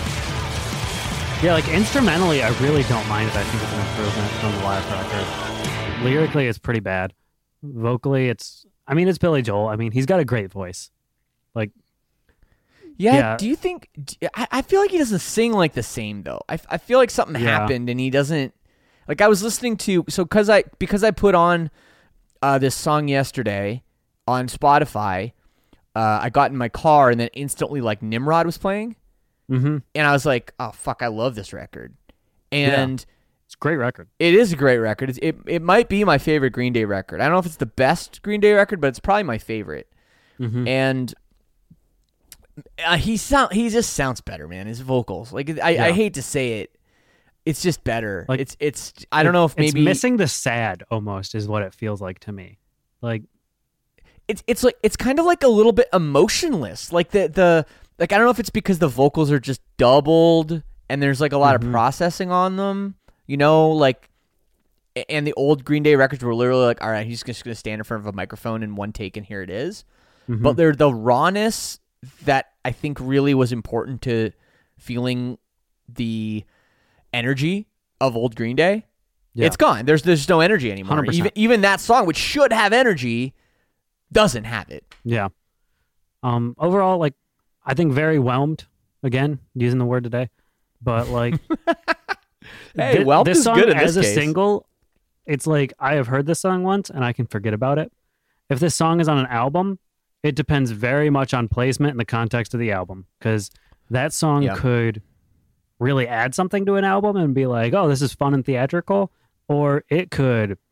Yeah, like instrumentally, I really don't mind it. I think it's an improvement from the live record. Lyrically, it's pretty bad. Vocally, it's. I mean, it's Billy Joel. I mean, he's got a great voice. Like. Yeah, yeah, do you think... I, I feel like he doesn't sing like the same, though. I, I feel like something yeah. happened and he doesn't... Like, I was listening to... So, cause I, because I put on uh, this song yesterday on Spotify, uh, I got in my car and then instantly, like, Nimrod was playing. Mm-hmm. And I was like, oh, fuck, I love this record. And... Yeah. It's a great record. It is a great record. It's, it, it might be my favorite Green Day record. I don't know if it's the best Green Day record, but it's probably my favorite. Mm-hmm. And... Uh, he sound he just sounds better, man. His vocals, like I, yeah. I hate to say it, it's just better. Like it's it's I don't know if maybe it's missing the sad almost is what it feels like to me. Like it's it's like it's kind of like a little bit emotionless. Like the the like I don't know if it's because the vocals are just doubled and there's like a lot mm-hmm. of processing on them. You know, like and the old Green Day records were literally like, all right, he's just gonna stand in front of a microphone in one take and here it is. Mm-hmm. But they're the rawness that I think really was important to feeling the energy of old Green Day. Yeah. It's gone. There's there's no energy anymore. one hundred percent. Even even that song, which should have energy, doesn't have it. Yeah. Um. Overall, like, I think very whelmed. Again, using the word today, but like, hey, th- whelmed this is song good in as this a case. single. It's like I have heard this song once and I can forget about it. If this song is on an album, it depends very much on placement and the context of the album, because that song yeah. could really add something to an album and be like, oh, this is fun and theatrical, or it could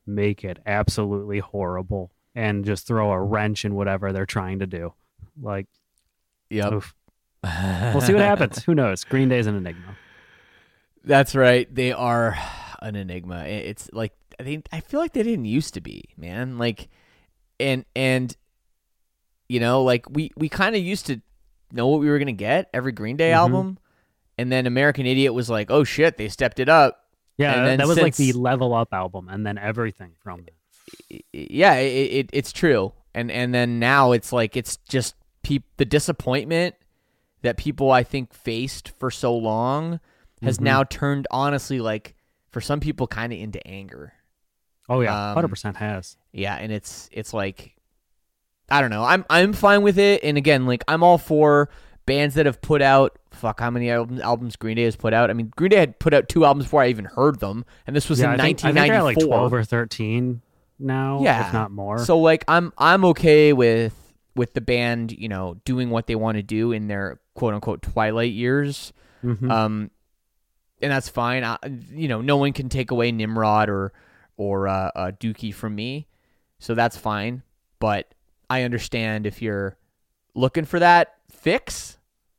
make it absolutely horrible and just throw a wrench in whatever they're trying to do. Like, Yep. oof. We'll see what happens. Who knows? Green Day is an enigma. That's right. They are an enigma. It's like I think I feel like they didn't used to be, man. Like, and and you know, like we we kind of used to know what we were gonna get every Green Day Mhm. album, and then American Idiot was like, oh shit, they stepped it up. Yeah, And then that was like the since- Level Up album, and then everything from it. Yeah, it, it it's true. And and then now it's like it's just peop- the disappointment that people I think faced for so long has Mhm. now turned honestly like for some people kind of into anger. Oh yeah, Um, hundred percent has. Yeah, and it's it's like I don't know. I'm I'm fine with it. And again, like I'm all for bands that have put out fuck how many albums, albums Green Day has put out. I mean, Green Day had put out two albums before I even heard them, and this was Yeah, in I think, I nineteen think they're ninety-four. at like twelve or thirteen now, Yeah. if not more. So like I'm I'm okay with with the band, you know, doing what they want to do in their quote unquote twilight years. Mhm. Um and that's fine. I, you know, no one can take away Nimrod or or uh, uh Dookie from me. So that's fine, but I understand if you're looking for that fix,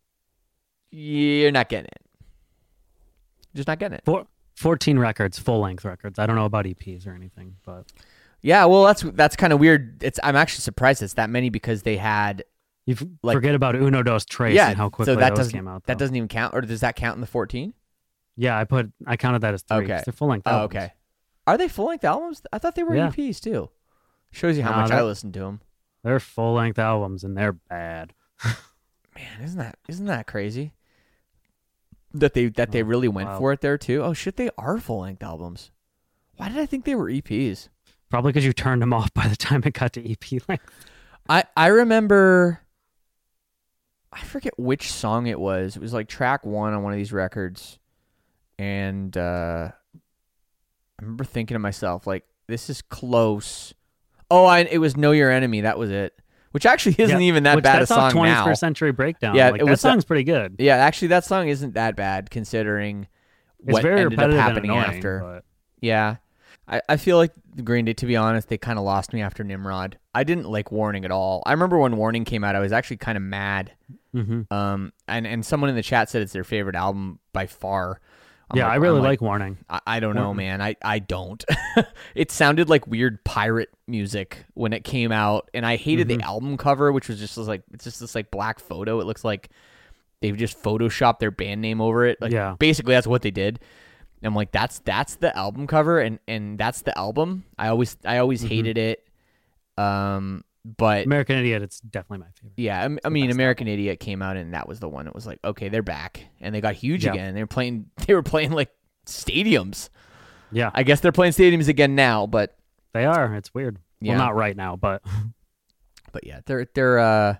you're not getting it. Just not getting it. Four, fourteen records, full length records. I don't know about E Ps or anything, but Yeah, well, that's that's kind of weird. It's I'm actually surprised it's that many because they had you f- Like- forget about Uno Dos Tres yeah. and how quickly so that those doesn't came out. that though. doesn't even count, or does that count in the fourteen? Yeah, I put I counted that as three. 'cause Okay. They're full length. Oh, okay. Are they full length albums? I thought they were Yeah. E Ps too. Shows you how Nah, much I that- listen to them. They're full length albums and they're bad. Man, isn't that isn't that crazy? That they that they Oh, really went wow. for it there too. Oh shit, they are full length albums. Why did I think they were E Ps? Probably because you turned them off by the time it got to E P length. I I remember. I forget which song it was. It was like track one on one of these records, and uh, I remember thinking to myself, like, "This is close." Oh, I, it was "Know Your Enemy." That was it. Which actually isn't Yeah, even that which bad a that's off song now. twenty-first Century Breakdown. Yeah, like, it that was that- song's pretty good. Yeah, actually, that song isn't that bad considering It's what very ended up repetitive happening and annoying, after. but- Yeah. I, I feel like Green Day, to be honest, they kind of lost me after Nimrod. I didn't like Warning at all. I remember when Warning came out, I was actually kind of mad. Mhm. Um, and, and someone in the chat said it's their favorite album by far. I'm Yeah, like- I really I'm like, Warning. I, I don't know, Warning. man. I, I don't. It sounded like weird pirate music when it came out, and I hated Mhm. the album cover, which was just this, like it's just this like black photo. It looks like they've just photoshopped their band name over it. Like Yeah. basically that's what they did. I'm like, that's that's the album cover, and, and that's the album. I always I always Mhm. hated it. Um, but American Idiot, it's definitely my favorite. yeah, I, I mean, best American Idiot came out, and that was the one that was like, okay, they're back, and they got huge Yeah. again. They were playing, they were playing like stadiums. Yeah, I guess they're playing stadiums again now, but they are. It's weird. Yeah. Well, not right now, but but yeah, they're they're uh,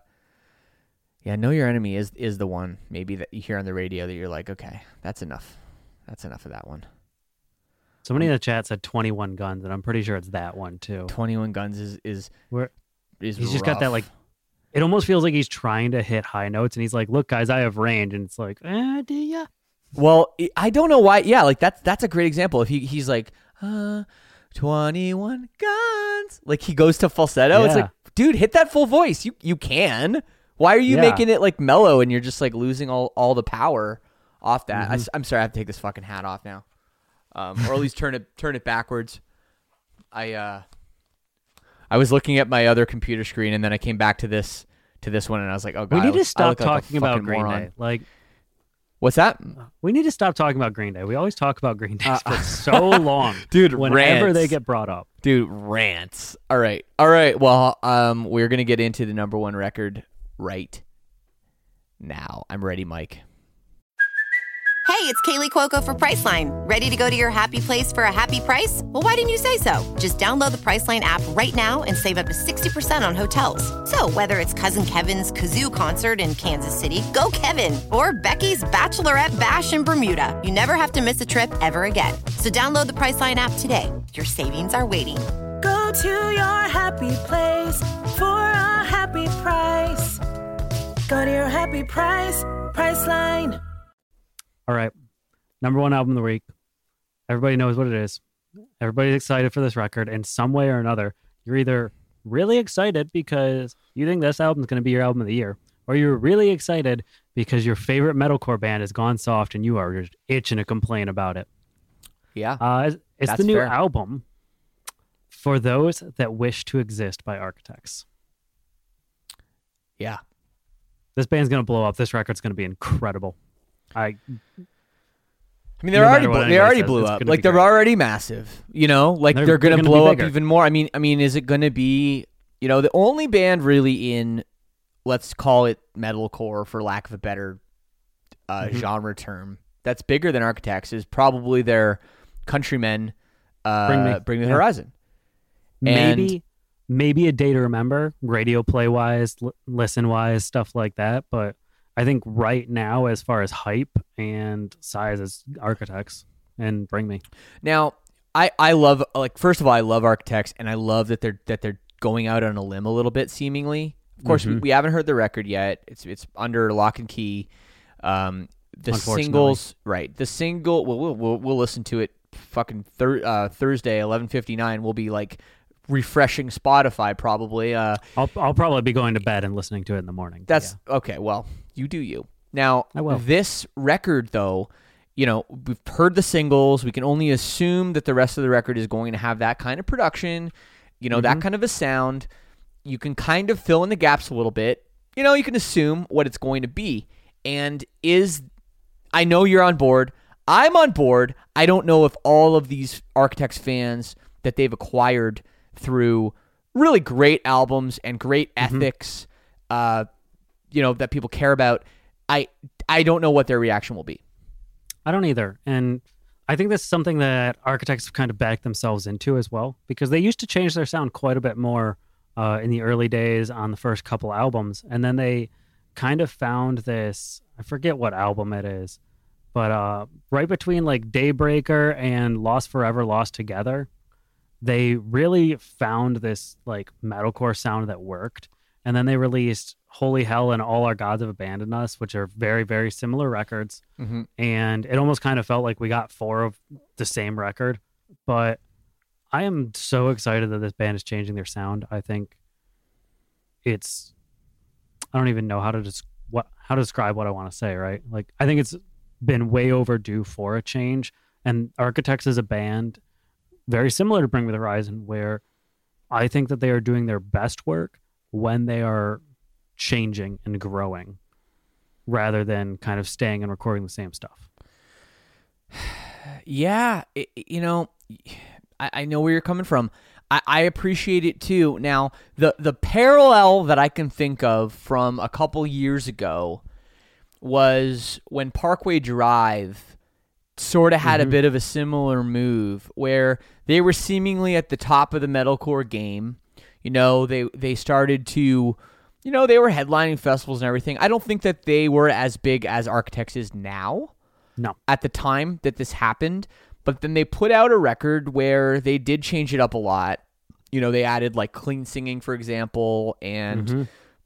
yeah, Know Your Enemy is is the one maybe that you hear on the radio that you're like, okay, that's enough, that's enough of that one. somebody in the chat said twenty-one Guns, and I'm pretty sure it's that one too. twenty-one Guns is is Where is he's just got that rough. like, it almost feels like he's trying to hit high notes, and he's like, "Look, guys, I have range," and it's like, eh, "Do ya?" Well, I- I don't know why. Yeah, like that's that's a great example. If he he's like, uh, twenty-one guns, like he goes to falsetto. It's Yeah. like, dude, hit that full voice. You you can. Why are you Yeah. making it like mellow and you're just like losing all, all the power off that? Mm-hmm. I, am sorry, I have to take this fucking hat off now, um, or at least turn it turn it backwards. I uh, I was looking at my other computer screen and then I came back to this to this one and I was like, oh god, We I need look- to I stop look like a talking about fucking Green moron. Day. Like, What's that? we need to stop talking about Green Day. We always talk about Green Day Uh, for so long, Dude, Whenever rants. they get brought up. Dude, rants. All right. All right. Well, um, we're going to get into the number one record right now. I'm ready, Mike. Hey, it's Kaylee Cuoco for Priceline. Ready to go to your happy place for a happy price? Well, why didn't you say so? Just download the Priceline app right now and save up to sixty percent on hotels. So whether it's Cousin Kevin's Kazoo concert in Kansas City, go Kevin, or Becky's Bachelorette Bash in Bermuda, you never have to miss a trip ever again. So download the Priceline app today. Your savings are waiting. Go to your happy place for a happy price. Go to your happy price, Priceline. All right, number one album of the week. Everybody knows what it is. Everybody's excited for this record in some way or another. You're either really excited because you think this album is going to be your album of the year, or you're really excited because your favorite metalcore band has gone soft and you are just itching to complain about it. Yeah. Uh, it's it's That's the new fair. album For Those That Wish to Exist by Architects. Yeah. This band's going to blow up. This record's going to be incredible. I I mean, they're No already matter what blo- they anybody already says, blew it's up. gonna Like be they're great. already massive. You know, like They're- they're, they're gonna gonna be blow up bigger. even more. I mean, I mean, is it gonna be? You know, the only band really in, let's call it metalcore, for lack of a better uh, Mhm. genre term, that's bigger than Architects is probably their countrymen. Uh, Bring Me. Bring Me the Yeah. Horizon. And- maybe maybe a day to remember, radio play wise, l- listen wise, stuff like that. But I think right now, as far as hype and size, is Architects and Bring Me. Now, I, I love like first of all, I love Architects, and I love that they're that they're going out on a limb a little bit. Seemingly, of course, we, Mhm. we haven't heard the record yet. It's it's under lock and key. Um, the Unfortunately. singles, right? The single. Well, we'll we'll, we'll listen to it. Fucking thir- uh, Thursday, eleven fifty nine. We'll be like refreshing Spotify probably. Uh, I'll I'll probably be going to bed and listening to it in the morning. That's okay. Well, you do you. Now, I will. this record, though, you know, we've heard the singles. We can only assume that the rest of the record is going to have that kind of production, you know, that Mhm. kind of a sound. You can kind of fill in the gaps a little bit. You know, you can assume what it's going to be. And is, I know you're on board. I'm on board. I don't know if all of these Architects fans that they've acquired through really great albums and great Mm-hmm. ethics, uh, you know, that people care about, I I don't know what their reaction will be. I don't either. And I think that's something that Architects have kind of backed themselves into as well, because they used to change their sound quite a bit more uh, in the early days on the first couple albums. And then they kind of found this, I forget what album it is, but uh, right between like Daybreaker and Lost Forever, Lost Together, they really found this like metalcore sound that worked. And then they released Holy Hell and All Our Gods Have Abandoned Us, which are very, very similar records. Mm-hmm. And it almost kind of felt like we got four of the same record. But I am so excited that this band is changing their sound. I think it's, I don't even know how to just what how to describe what I want to say, right? Like, I think it's been way overdue for a change. And Architects is a band very similar to Bring Me the Horizon, where I think that they are doing their best work when they are changing and growing rather than kind of staying and recording the same stuff. Yeah, it, you know, I, I know where you're coming from. I, I appreciate it too. Now, the the parallel that I can think of from a couple years ago was when Parkway Drive sort of had Mhm. a bit of a similar move where they were seemingly at the top of the metalcore game. You know, they they started to, you know, they were headlining festivals and everything. I don't think that they were as big as Architects is now No. at the time that this happened, but then they put out a record where they did change it up a lot. You know, they added like clean singing, for example, and Mhm.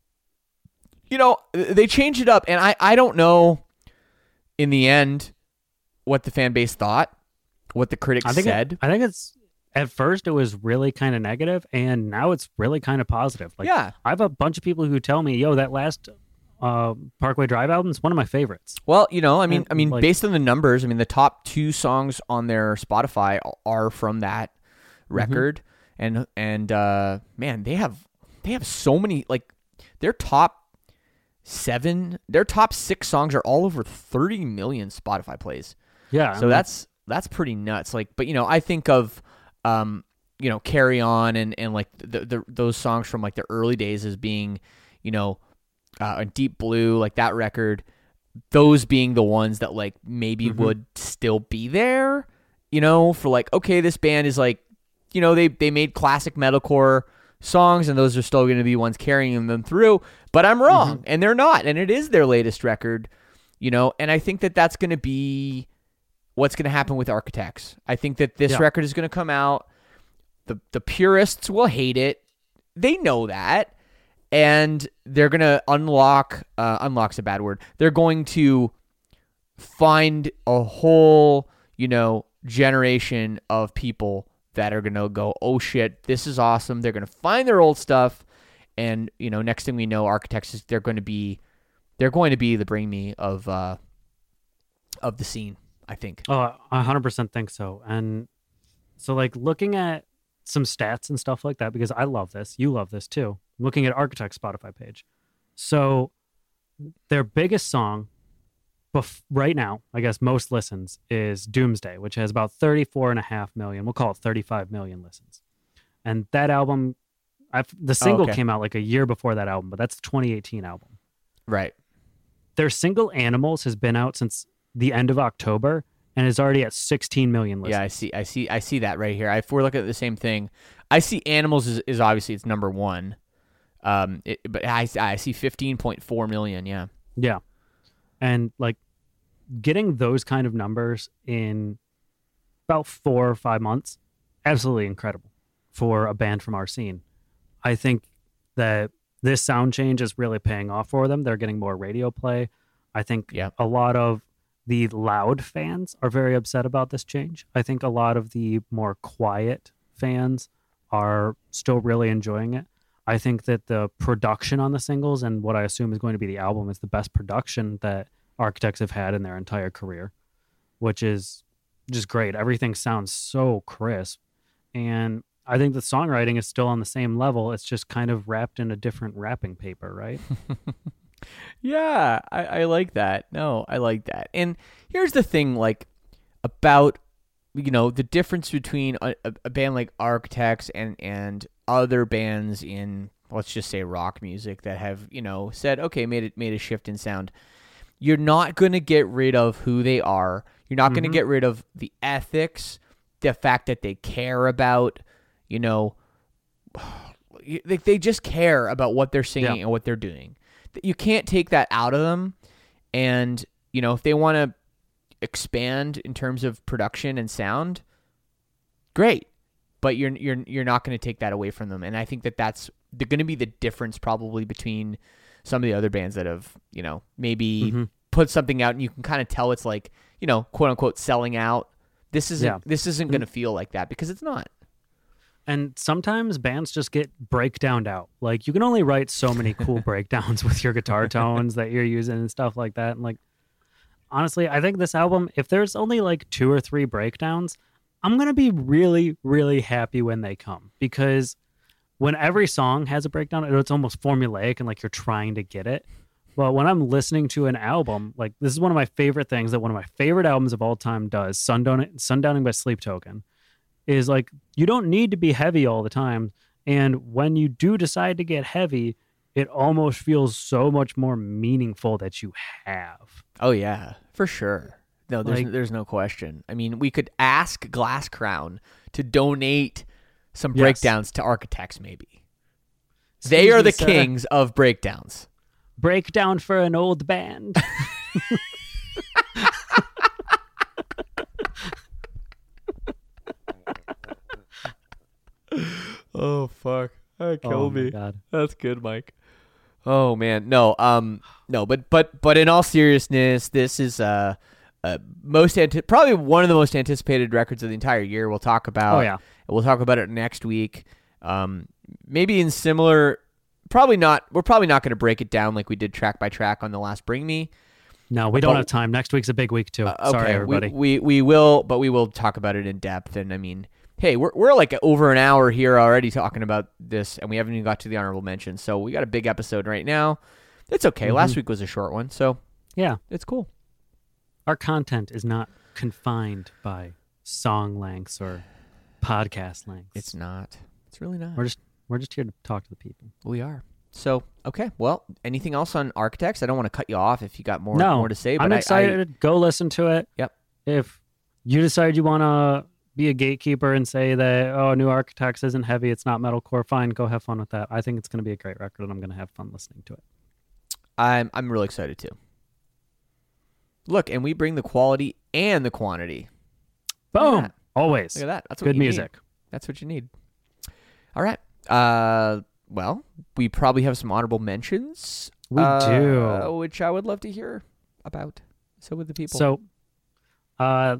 you know, they changed it up, and I, I don't know in the end what the fan base thought, what the critics I think said. It, I think it's at first it was really kind of negative, and now it's really kind of positive. Like, yeah. I have a bunch of people who tell me, "Yo, that last uh, Parkway Drive album is one of my favorites." Well, you know, I mean, And, I mean, like- based on the numbers, I mean, the top two songs on their Spotify are from that record, and and uh, man, they have they have so many, like their top seven, their top six songs are all over thirty million Spotify plays. Yeah, So that's that's pretty nuts. Like, but you know, I think of um, you know, Carry On and and like the, the those songs from like the early days as being, you know, uh, Deep Blue, like that record, those being the ones that like maybe Mhm. would still be there, you know, for like, okay, this band is like, you know, they they made classic metalcore songs and those are still going to be ones carrying them through, but I'm wrong and they're not, and it is their latest record, you know, and I think that that's going to be what's going to happen with Architects. I think that this Yeah. record is going to come out. The the purists will hate it. They know that. And they're going to unlock, uh, unlock's a bad word. They're going to find a whole, you know, generation of people that are gonna go, oh shit, this is awesome. They're gonna find their old stuff, and you know, next thing we know, Architects is they're going to be, they're going to be the Bring Me of uh, of the scene. I think. Oh, I one hundred percent think so. And so, like, looking at some stats and stuff like that, because I love this, you love this too. I'm looking at Architect's Spotify page. So their biggest song bef- right now, I guess most listens, is Doomsday, which has about thirty-four and a half million. We'll call it thirty-five million listens. And that album, I've, the single okay. came out like a year before that album, but that's the twenty eighteen album. Right. Their single Animals has been out since the end of October and is already at sixteen million listens. Yeah, I see. I see. I see that right here. I, if we're looking at the same thing, I see Animals is, is obviously it's number one. Um, it, but I I see fifteen point four million. Yeah. Yeah, and like getting those kind of numbers in about four or five months, absolutely incredible for a band from our scene. I think that this sound change is really paying off for them. They're getting more radio play. I think yeah. a lot of the loud fans are very upset about this change. I think a lot of the more quiet fans are still really enjoying it. I think that the production on the singles and what I assume is going to be the album is the best production that Architects have had in their entire career, which is just great. Everything sounds so crisp. And I think the songwriting is still on the same level. It's just kind of wrapped in a different wrapping paper, right? Yeah, I, I like that. No, I like that. And here's the thing, like, about, you know, the difference between a, a, a band like Architects and, and other bands in, let's just say, rock music that have, you know, said, okay, made it made a shift in sound. You're not going to get rid of who they are. You're not mm-hmm. going to get rid of the ethics, the fact that they care about, you know, they, they just care about what they're singing yeah. and what they're doing. You can't take that out of them. And, you know, if they want to expand in terms of production and sound, great. But you're you're you're not going to take that away from them. And I think that that's going to be the difference probably between some of the other bands that have, you know, maybe mm-hmm. put something out and you can kind of tell it's like, you know, quote unquote selling out. This isn't yeah. this isn't going to feel like that because it's not. And sometimes bands just get breakdowned out. Like, you can only write so many cool breakdowns with your guitar tones that you're using and stuff like that. And, like, honestly, I think this album, if there's only, like, two or three breakdowns, I'm going to be really, really happy when they come. Because when every song has a breakdown, it's almost formulaic and, like, you're trying to get it. But when I'm listening to an album, like, this is one of my favorite things that one of my favorite albums of all time does, Sundowning, Sundowning by Sleep Token, is like, you don't need to be heavy all the time. And when you do decide to get heavy, it almost feels so much more meaningful that you have. Oh, yeah, for sure. No, there's, like, there's no question. I mean, we could ask Glass Crown to donate some yes. breakdowns to Architects, maybe. They are the sir. kings of breakdowns. Breakdown for an old band. Oh fuck! That killed oh, me. God. That's good, Mike. Oh man, no, um, no, but but but in all seriousness, this is uh, uh most anti- probably one of the most anticipated records of the entire year. We'll talk about. Oh yeah. We'll talk about it next week. Um, maybe in similar. Probably not. We're probably not going to break it down like we did track by track on the last Bring Me. No, we don't have time. Next week's a big week too. Uh, okay, Sorry, everybody. We, we we will, but we will talk about it in depth. And I mean, hey, we're we're like over an hour here already talking about this, and we haven't even got to the honorable mentions. So we got a big episode right now. It's okay. Mm-hmm. Last week was a short one, so yeah, it's cool. Our content is not confined by song lengths or podcast lengths. It's not. It's really not. We're just we're just here to talk to the people. We are. So, okay. Well, anything else on Architects? I don't want to cut you off if you got more no, more to say. But I'm I, excited. I, Go listen to it. Yep. If you decide you want to be a gatekeeper and say that, oh, New Architects isn't heavy, it's not metalcore, fine, go have fun with that. I think it's going to be a great record, and I'm going to have fun listening to it. I'm I'm really excited too. Look, and we bring the quality and the quantity. Boom! Always. Look at that. That's what good you music. Need. That's what you need. All right. Uh, well, we probably have some honorable mentions. We uh, do, which I would love to hear about. So with the people. So, uh,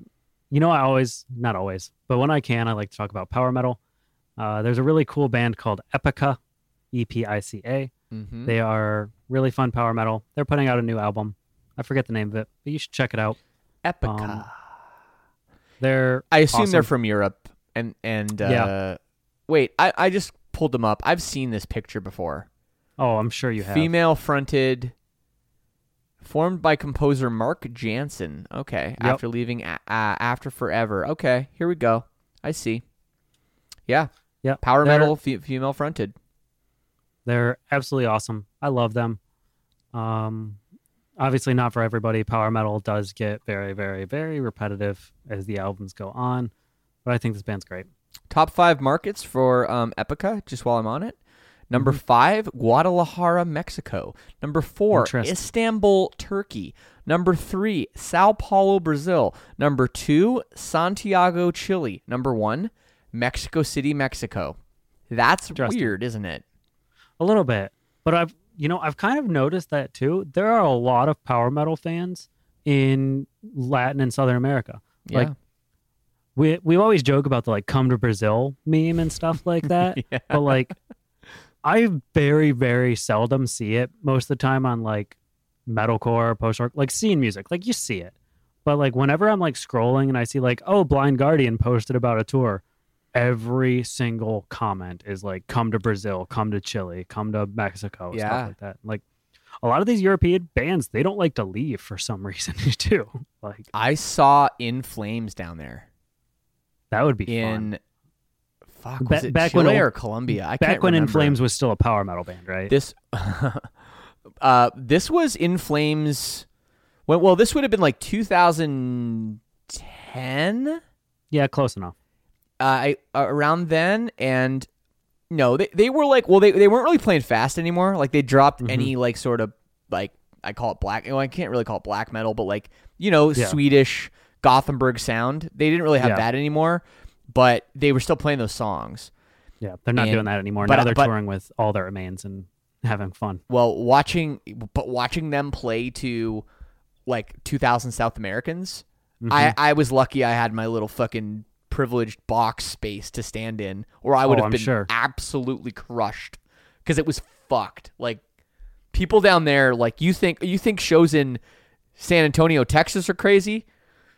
you know, I always, not always, but when I can, I like to talk about power metal. Uh, there's a really cool band called Epica, E P I C A. Mm-hmm. They are really fun power metal. They're putting out a new album. I forget the name of it, but you should check it out. Epica. Um, they're I assume awesome. they're from Europe. And and uh, Yeah. wait, I, I just pulled them up. I've seen this picture before. Oh, I'm sure you have. Female fronted, formed by composer Mark Jansen. Okay, Yep. after leaving a- uh, After Forever. Okay, here we go. I see. Yeah, Yeah, power they're- metal, fe- female fronted. They're absolutely awesome. I love them. Um, obviously not for everybody. Power metal does get very, very, very repetitive as the albums go on, but I think this band's great. Top five markets for um, Epica, just while I'm on it. Number five, Guadalajara, Mexico. Number four, Interesting. Istanbul, Turkey. Number three, Sao Paulo, Brazil. Number two, Santiago, Chile. Number one, Mexico City, Mexico. That's Interesting. weird, isn't it? A little bit, but I've you know I've kind of noticed that too. There are a lot of power metal fans in Latin and Southern America. Yeah. Like we we always joke about the like "come to Brazil" meme and stuff like that, Yeah. but like I very very seldom see it. Most of the time on like metalcore, post-rock, like scene music, like you see it, but like whenever I'm like scrolling and I see like oh Blind Guardian posted about a tour. Every single comment is like, come to Brazil, come to Chile, come to Mexico, Yeah. stuff like that. Like a lot of these European bands, they don't like to leave for some reason too. Like I saw In Flames down there. that would be In fun. fuck, Ba- was it back Chile when or old- Colombia? I Back can't when In remember. Flames was still a power metal band, right? This, uh, this was In Flames. Well, well, this would have been like two thousand ten. yeah, close enough. Uh, I uh, around then, and no, they they were like, well, they they weren't really playing fast anymore. Like they dropped Mhm. any like sort of like I call it black. Well, I can't really call it black metal, but like you know, Yeah. Swedish Gothenburg sound. They didn't really have Yeah. that anymore, but they were still playing those songs. Yeah, they're not And- doing that anymore. but- Now they're but- touring with all their remains and having fun. Well, watching but watching them play to like two thousand South Americans, Mm-hmm. I I was lucky I had my little fucking privileged box space to stand in, or I would Oh, have I'm been sure. absolutely crushed because it was fucked. Like people down there, like you think you think shows in San Antonio, Texas are crazy.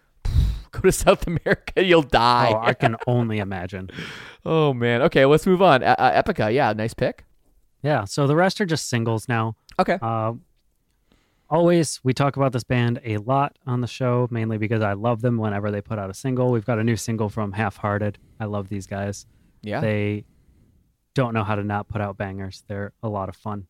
Go to South America, you'll die. Oh, I can only imagine. Oh man. Okay, let's move on. Uh, uh, Epica, yeah, nice pick. Yeah, so the rest are just singles now. Okay. Uh, always, we talk about this band a lot on the show, mainly because I love them whenever they put out a single. We've got a new single from Half Hearted. I love these guys. Yeah. They don't know how to not put out bangers. They're a lot of fun.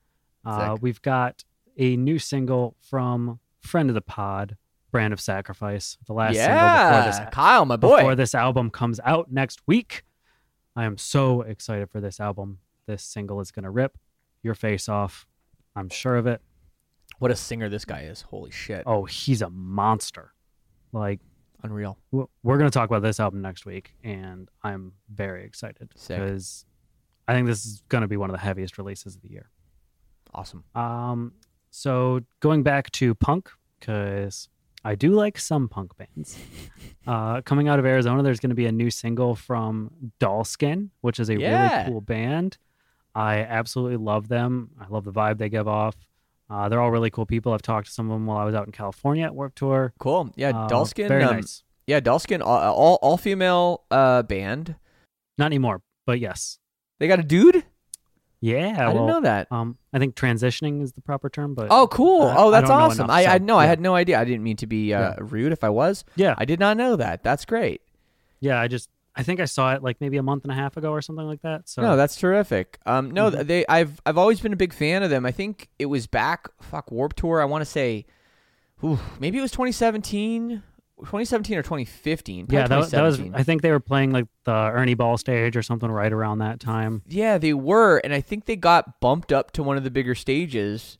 Uh, Sick. we've got a new single from friend of the pod, Brand of Sacrifice. The last single before this, yeah, Kyle, my boy. before this album comes out next week. I am so excited for this album. This single is going to rip your face off. I'm sure of it. What a singer this guy is. Holy shit. Oh, he's a monster. Like, Unreal. w- we're going to talk about this album next week, and I'm very excited Sick. because I think this is going to be one of the heaviest releases of the year. Awesome. Um, so going back to punk, because I do like some punk bands. Uh, coming out of Arizona, there's going to be a new single from Dollskin, which is a Yeah. really cool band. I absolutely love them. I love the vibe they give off. Uh, they're all really cool people. I've talked to some of them while I was out in California at Warped Tour. Cool. Yeah, Uh, Dulskin. very um, nice. Yeah, Dulskin, all, all all female uh band. Not anymore, but yes. They got a dude? Yeah, I well, didn't know that. Um, I think transitioning is the proper term, but Oh, cool. uh, oh, I that's don't know awesome. enough, I I so, no, I yeah. had no idea. I didn't mean to be uh, Yeah. rude if I was. yeah, I did not know that. That's great. yeah. I just I think I saw it like maybe a month and a half ago or something like that. So No, that's terrific. Um, no, Mhm. they. I've I've always been a big fan of them. I think it was back. Fuck Warped Tour. I want to say, ooh, maybe it was twenty seventeen, twenty seventeen or twenty fifteen. yeah, that, was- that was. twenty seventeen. I think they were playing like the Ernie Ball stage or something right around that time. Yeah, they were, and I think they got bumped up to one of the bigger stages.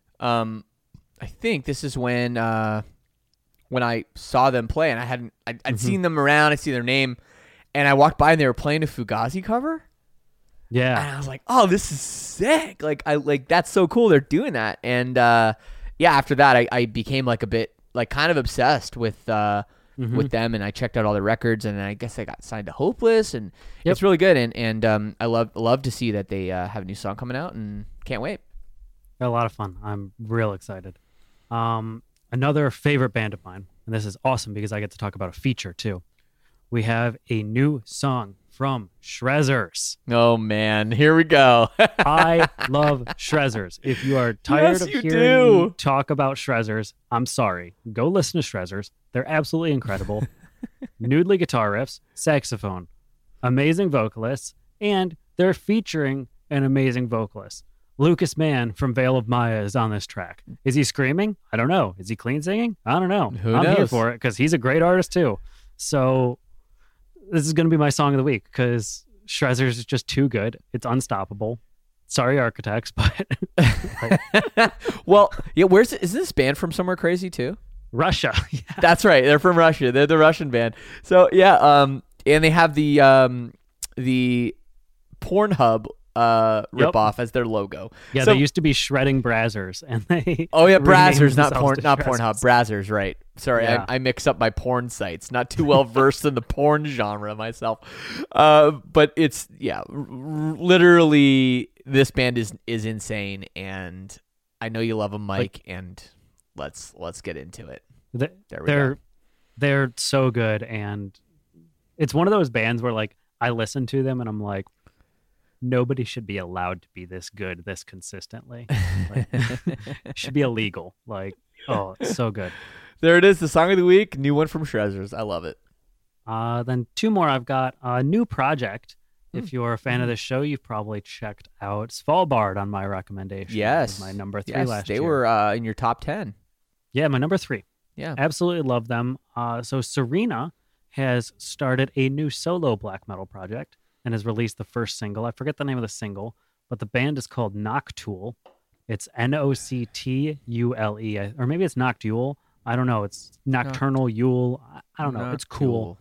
Um, I think this is when uh, when I saw them play, and I hadn't. I'd, I'd Mm-hmm. seen them around. I see their name, and I walked by, and they were playing a Fugazi cover. Yeah, And I was like, "Oh, this is sick! Like, I like that's so cool. They're doing that." And uh, yeah, after that, I, I became like a bit like kind of obsessed with uh, Mhm. with them, and I checked out all their records, and I guess I got signed to Hopeless, and Yep. it's really good. And and um, I love love to see that they uh, have a new song coming out, and can't wait. They're a lot of fun. I'm real excited. Um, another favorite band of mine, and this is awesome because I get to talk about a feature too. We have a new song from Shrezzers. Oh man, here we go. I love Shrezzers. If you are tired Yes, of you hearing do. me talk about Shrezzers, I'm sorry. Go listen to Shrezzers. They're absolutely incredible. Noodly guitar riffs, saxophone, amazing vocalists, and they're featuring an amazing vocalist. Lucas Mann from Veil of Maya is on this track. Is he screaming? I don't know. Is he clean singing? I don't know. Who I'm here knows? for it because he's a great artist too. So this is going to be my song of the week because Shrezzers is just too good. It's unstoppable. Sorry, Architects, but Well, yeah, where's is this band from somewhere crazy too? Russia. Yeah. That's right. They're from Russia. They're the Russian band. So yeah, um, and they have the um, the Pornhub uh Yep. ripoff as their logo. Yeah, So- they used to be Shredding Brazzers, and they Oh yeah, renamed Brazzers, not themselves porn, to not Shrezzers. Pornhub. Brazzers, right? Sorry, Yeah. I, I mix up my porn sites. Not too well versed in the porn genre myself. Uh, but it's yeah, r- r- literally this band is is insane, and I know you love them, Mike. and let's let's get into it. They- There we they're go. they're so good, and it's one of those bands where like I listen to them and I'm like, nobody should be allowed to be this good this consistently. Like, it should be illegal. Like, oh, it's so good. There it is, the song of the week, new one from Shrezzers. I love it. Uh, then two more I've got. A new project. Hmm. If you're a fan of the show, you've probably checked out Svalbard on my recommendation. It Yes, was my number three yes, last they year. were uh, in your top ten. Yeah, my number three. Yeah, Absolutely love them. Uh, so Serena has started a new solo black metal project and has released the first single. I forget the name of the single, but the band is called Noctule. It's N O C T U L E, or maybe it's Noctule. I don't know. It's Nocturnal Yule. I- I don't know. It's cool.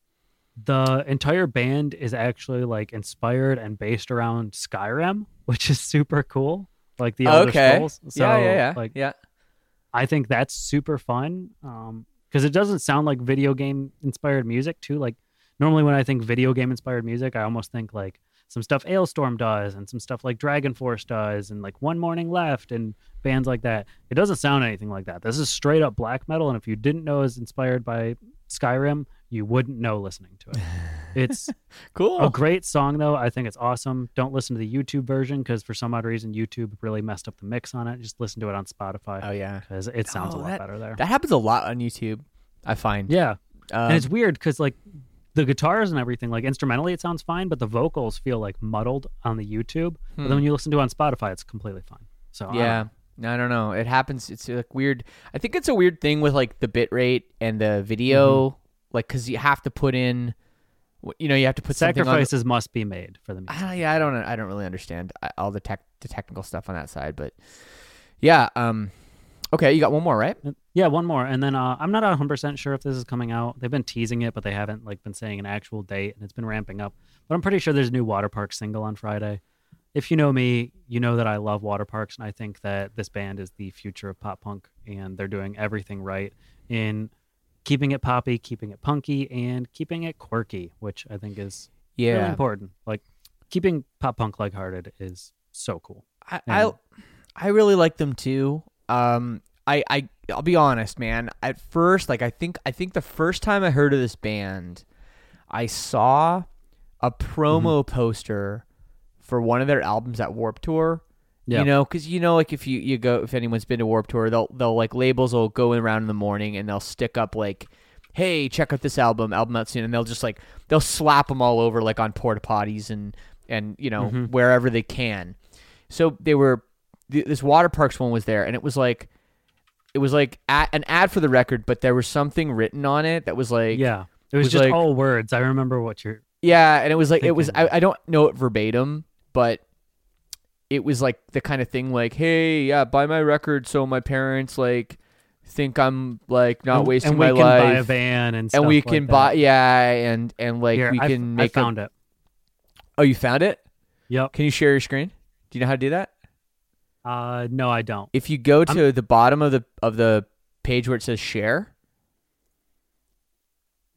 The entire band is actually like inspired and based around Skyrim, which is super cool. Like the Elder Okay. Scrolls. So, yeah, yeah, yeah. Like, yeah. I think that's super fun because it doesn't sound like video game inspired music too. Like normally when I think video game inspired music, I almost think like some stuff Ailstorm does and some stuff like Dragon Force does and like One Morning Left and bands like that. It doesn't sound anything like that. This is straight up black metal, and if you didn't know it's inspired by Skyrim, you wouldn't know listening to it. It's Cool. a great song though. I think it's awesome. Don't listen to the YouTube version because for some odd reason YouTube really messed up the mix on it. Just listen to it on Spotify Oh yeah. because it sounds Oh, a lot that- better there. That happens a lot on YouTube, I find. Yeah, Um, and it's weird because like the guitars and everything, like instrumentally it sounds fine, but the vocals feel like muddled on the YouTube. But then when you listen to it on Spotify, it's completely fine. So I don't yeah. know. I don't know. It happens. It's like weird. I think it's a weird thing with like the bit rate and the video, like because you have to put in, you know, you have to put something on the- sacrifices must be made for the music. I, yeah, I don't. I don't really understand uh, all the tech, the technical stuff on that side, but yeah. Um. Okay, you got one more, right? Yeah, one more, and then uh, I'm not one hundred percent sure if this is coming out. They've been teasing it, but they haven't like been saying an actual date, and it's been ramping up. But I'm pretty sure there's a new Water Park single on Friday. If you know me, you know that I love Water Parks, and I think that this band is the future of pop punk, and they're doing everything right in keeping it poppy, keeping it punky, and keeping it quirky, which I think is really Yeah. important. Like keeping pop punk lighthearted is so cool. I, I And- I really like them too. Um, I I I'll be honest, man. At first, like I think I think the first time I heard of this band, I saw a promo Mm-hmm. poster for one of their albums at Warped Tour. Yeah. You know, because you know, like if you, you go, if anyone's been to Warped Tour, they'll they'll like labels will go around in the morning and they'll stick up like, hey, check out this album, album out soon, and they'll just like they'll slap them all over like on porta potties and and you know Mm-hmm. wherever they can. So they were th- this Water Parks one was there, and it was like it was like a- an ad for the record, but there was something written on it that was like Yeah, it was, was just like- all words. I remember what you're. yeah, and it was like it was Thinking. I, I don't know it verbatim, but it was like the kind of thing like, hey, yeah, buy my record so my parents like think I'm like not and, wasting and we my can life, buy a van and stuff and we like can that. buy yeah, and and like Here, we I f- can I make found a, it. Oh, you found it? Yep. Can you share your screen? Do you know how to do that? Uh, no, I don't. If you go to the bottom of the of the page where it says share,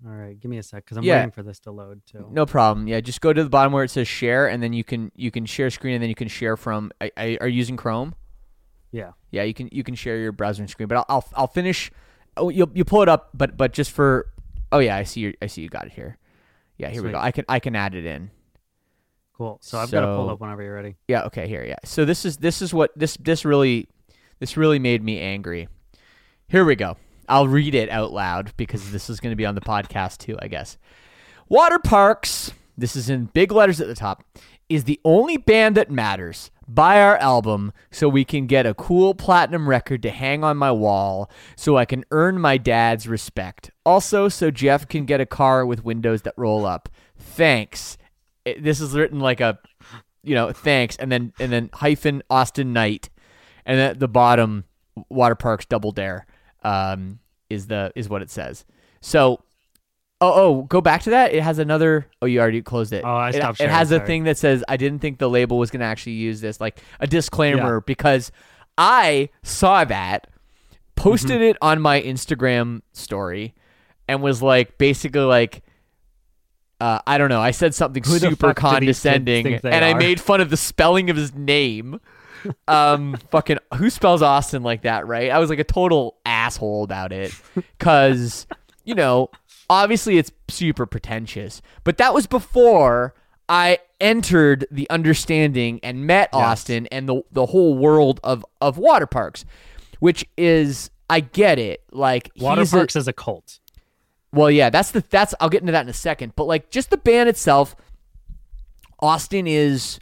All right, give me a sec because I'm Yeah. waiting for this to load too. No problem. Yeah, just go to the bottom where it says share, and then you can you can share screen, and then you can share from. I, I, are you using Chrome? Yeah. Yeah, you can you can share your browser and screen. But I'll I'll, I'll finish. Oh, you'll you pull it up, but but just for. Oh yeah, I see you. I see you got it here. Yeah, here we Sweet. go. I can I can add it in. Cool. So I've got to pull So- up whenever you're ready. Yeah. Okay. Here. Yeah. So this is this is what this this really this really made me angry. Here we go. I'll read it out loud because this is going to be on the podcast too, I guess. Water Parks, this is in big letters at the top, is the only band that matters. Buy our album so we can get a cool platinum record to hang on my wall so I can earn my dad's respect. Also, so Jeff can get a car with windows that roll up. Thanks. It- this is written like a, you know, thanks, and then and then hyphen Austin Knight, and then at the bottom, Water Parks Double Dare. Um, is the is what it says. So, oh oh, go back to that. It has another. Oh, you already closed it. Oh, I It- stopped It, sharing, has a sorry. thing that says I didn't think the label was gonna actually use this, like a disclaimer, Yeah. because I saw that, posted Mm-hmm. it on my Instagram story, and was like basically like. Uh, I don't know. I said something Who the super fuck do these kids condescending, think they and I are? made fun of the spelling of his name. um, fucking who spells Austin like that, right? I was like a total asshole about it, because you know, obviously it's super pretentious, but that was before I entered the understanding and met Yes. Austin and the the whole world of of water parks, which is I get it, like Water he's a- Parks is a cult. well, yeah, that's the that's I'll get into that in a second. But like just the band itself, Austin is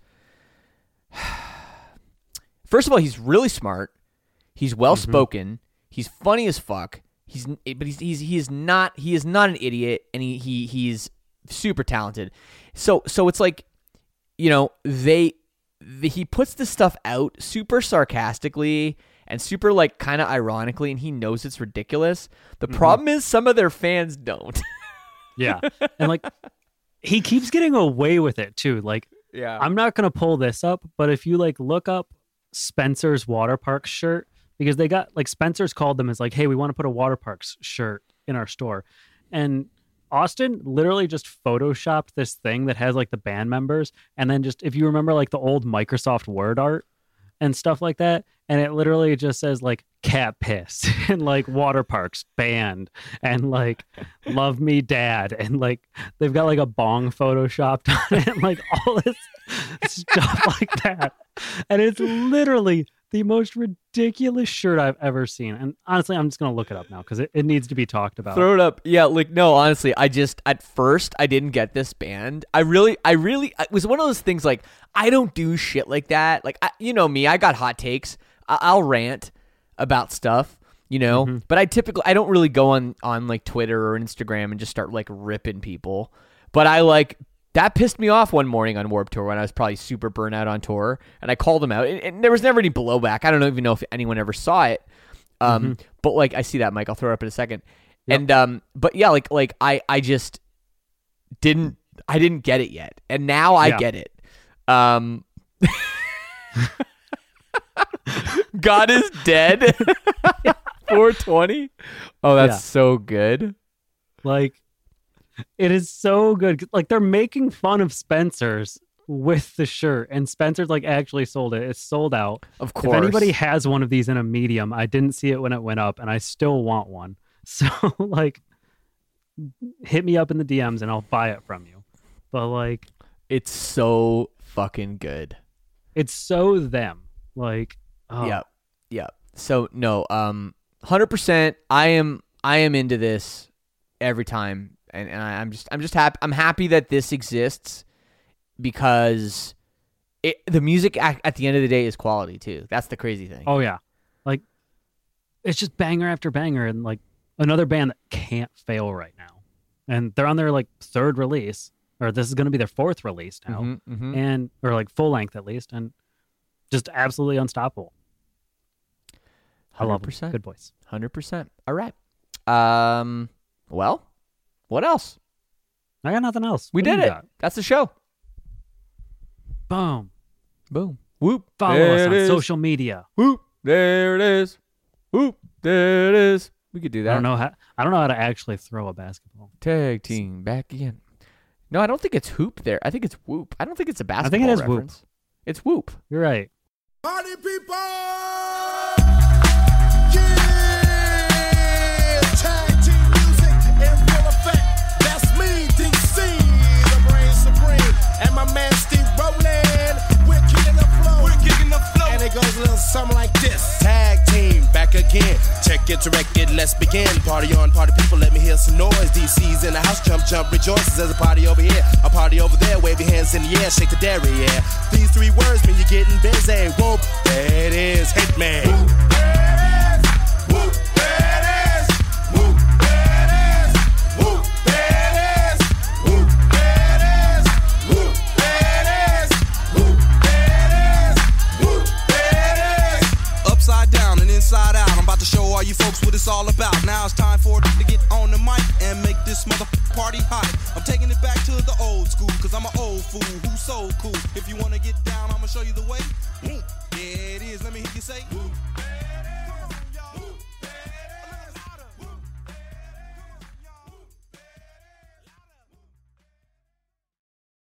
first of all, he's really smart. He's well spoken. He's funny as fuck. He's but he's he's he is not he is not an idiot, and he he he's super talented. So so it's like, you know, they the, he puts this stuff out super sarcastically and super like kind of ironically, and he knows it's ridiculous. The problem is some of their fans don't. Yeah. And like he keeps getting away with it too. Like Yeah. I'm not going to pull this up, but if you like look up Spencer's Water Parks shirt, because they got like Spencer's called them as like, hey, we want to put a Water Parks shirt in our store. And Austin literally just photoshopped this thing that has like the band members. And then just, if you remember like the old Microsoft Word art and stuff like that, and it literally just says like cat piss and like Water Parks band and like love me dad, and like they've got like a bong photoshopped on it and like all this stuff like that, and it's literally the most ridiculous shirt I've ever seen. And honestly, I'm just gonna look it up now because it, it needs to be talked about. Throw it up. Yeah, like no, honestly, I just at first I didn't get this band. I really I really it was one of those things like I don't do shit like that. Like I, you know me, I got hot takes. I, I'll rant about stuff, you know, Mm-hmm. but I typically I don't really go on on like Twitter or Instagram and just start like ripping people. But I like that pissed me off one morning on Warped Tour when I was probably super burnt out on tour, and I called them out, and, and there was never any blowback. I don't even know if anyone ever saw it. Um, Mm-hmm. but like I see that, Mike. I'll throw it up in a second. And um, but yeah, like like I I just didn't I didn't get it yet, and now I Yeah. get it. Um, God is dead. four twenty. Oh, that's Yeah. so good. Like, it is so good. Like, they're making fun of Spencer's with the shirt, and Spencer's like actually sold it. It's sold out. Of course. If anybody has one of these in a medium, I didn't see it when it went up, and I still want one. So, like, hit me up in the D Ms and I'll buy it from you. But like, It's so fucking good. it's so them. Like, oh, Yep. Yep. So no, um one hundred percent I am I am into this every time, and, and I, I'm just I'm just happy I'm happy that this exists, because it the music at, at the end of the day is quality too. That's the crazy thing. oh yeah, like it's just banger after banger, and like another band that can't fail right now, and they're on their like third release, or this is going to be their fourth release now, Mhm, mhm. and or like full length at least, and just absolutely unstoppable. I love them. one hundred percent. Good voice. one hundred percent. All right. Um well, what else? I got nothing else. We What do did you it. got? That's the show. Boom. Boom. Whoop. Follow There us it on is. social media. Whoop. There it is. Whoop. There it is. We could do I that. don't know how. I don't know how to actually throw a basketball. Tag team back again. No, I don't think it's hoop there. I think it's whoop. I don't think it's a basketball think it is reference. whoop. It's whoop. You're right. Party people! Yeah! Tag team music in full effect. That's me, D C, the brain supreme. And my man Steve Ronan. We're kicking the flow. We're kicking the flow. And it goes a little something like this. Tag team back again. Check it, direct it, let's begin. Party on, party people, let me hear some noise. D C's in the house, jump, jump, rejoices. There's a party over here, a party over there. Wave your hands in the air, shake the dairy, yeah. These three words mean you're getting busy. Whoop, there it is, Hitman. Whoop,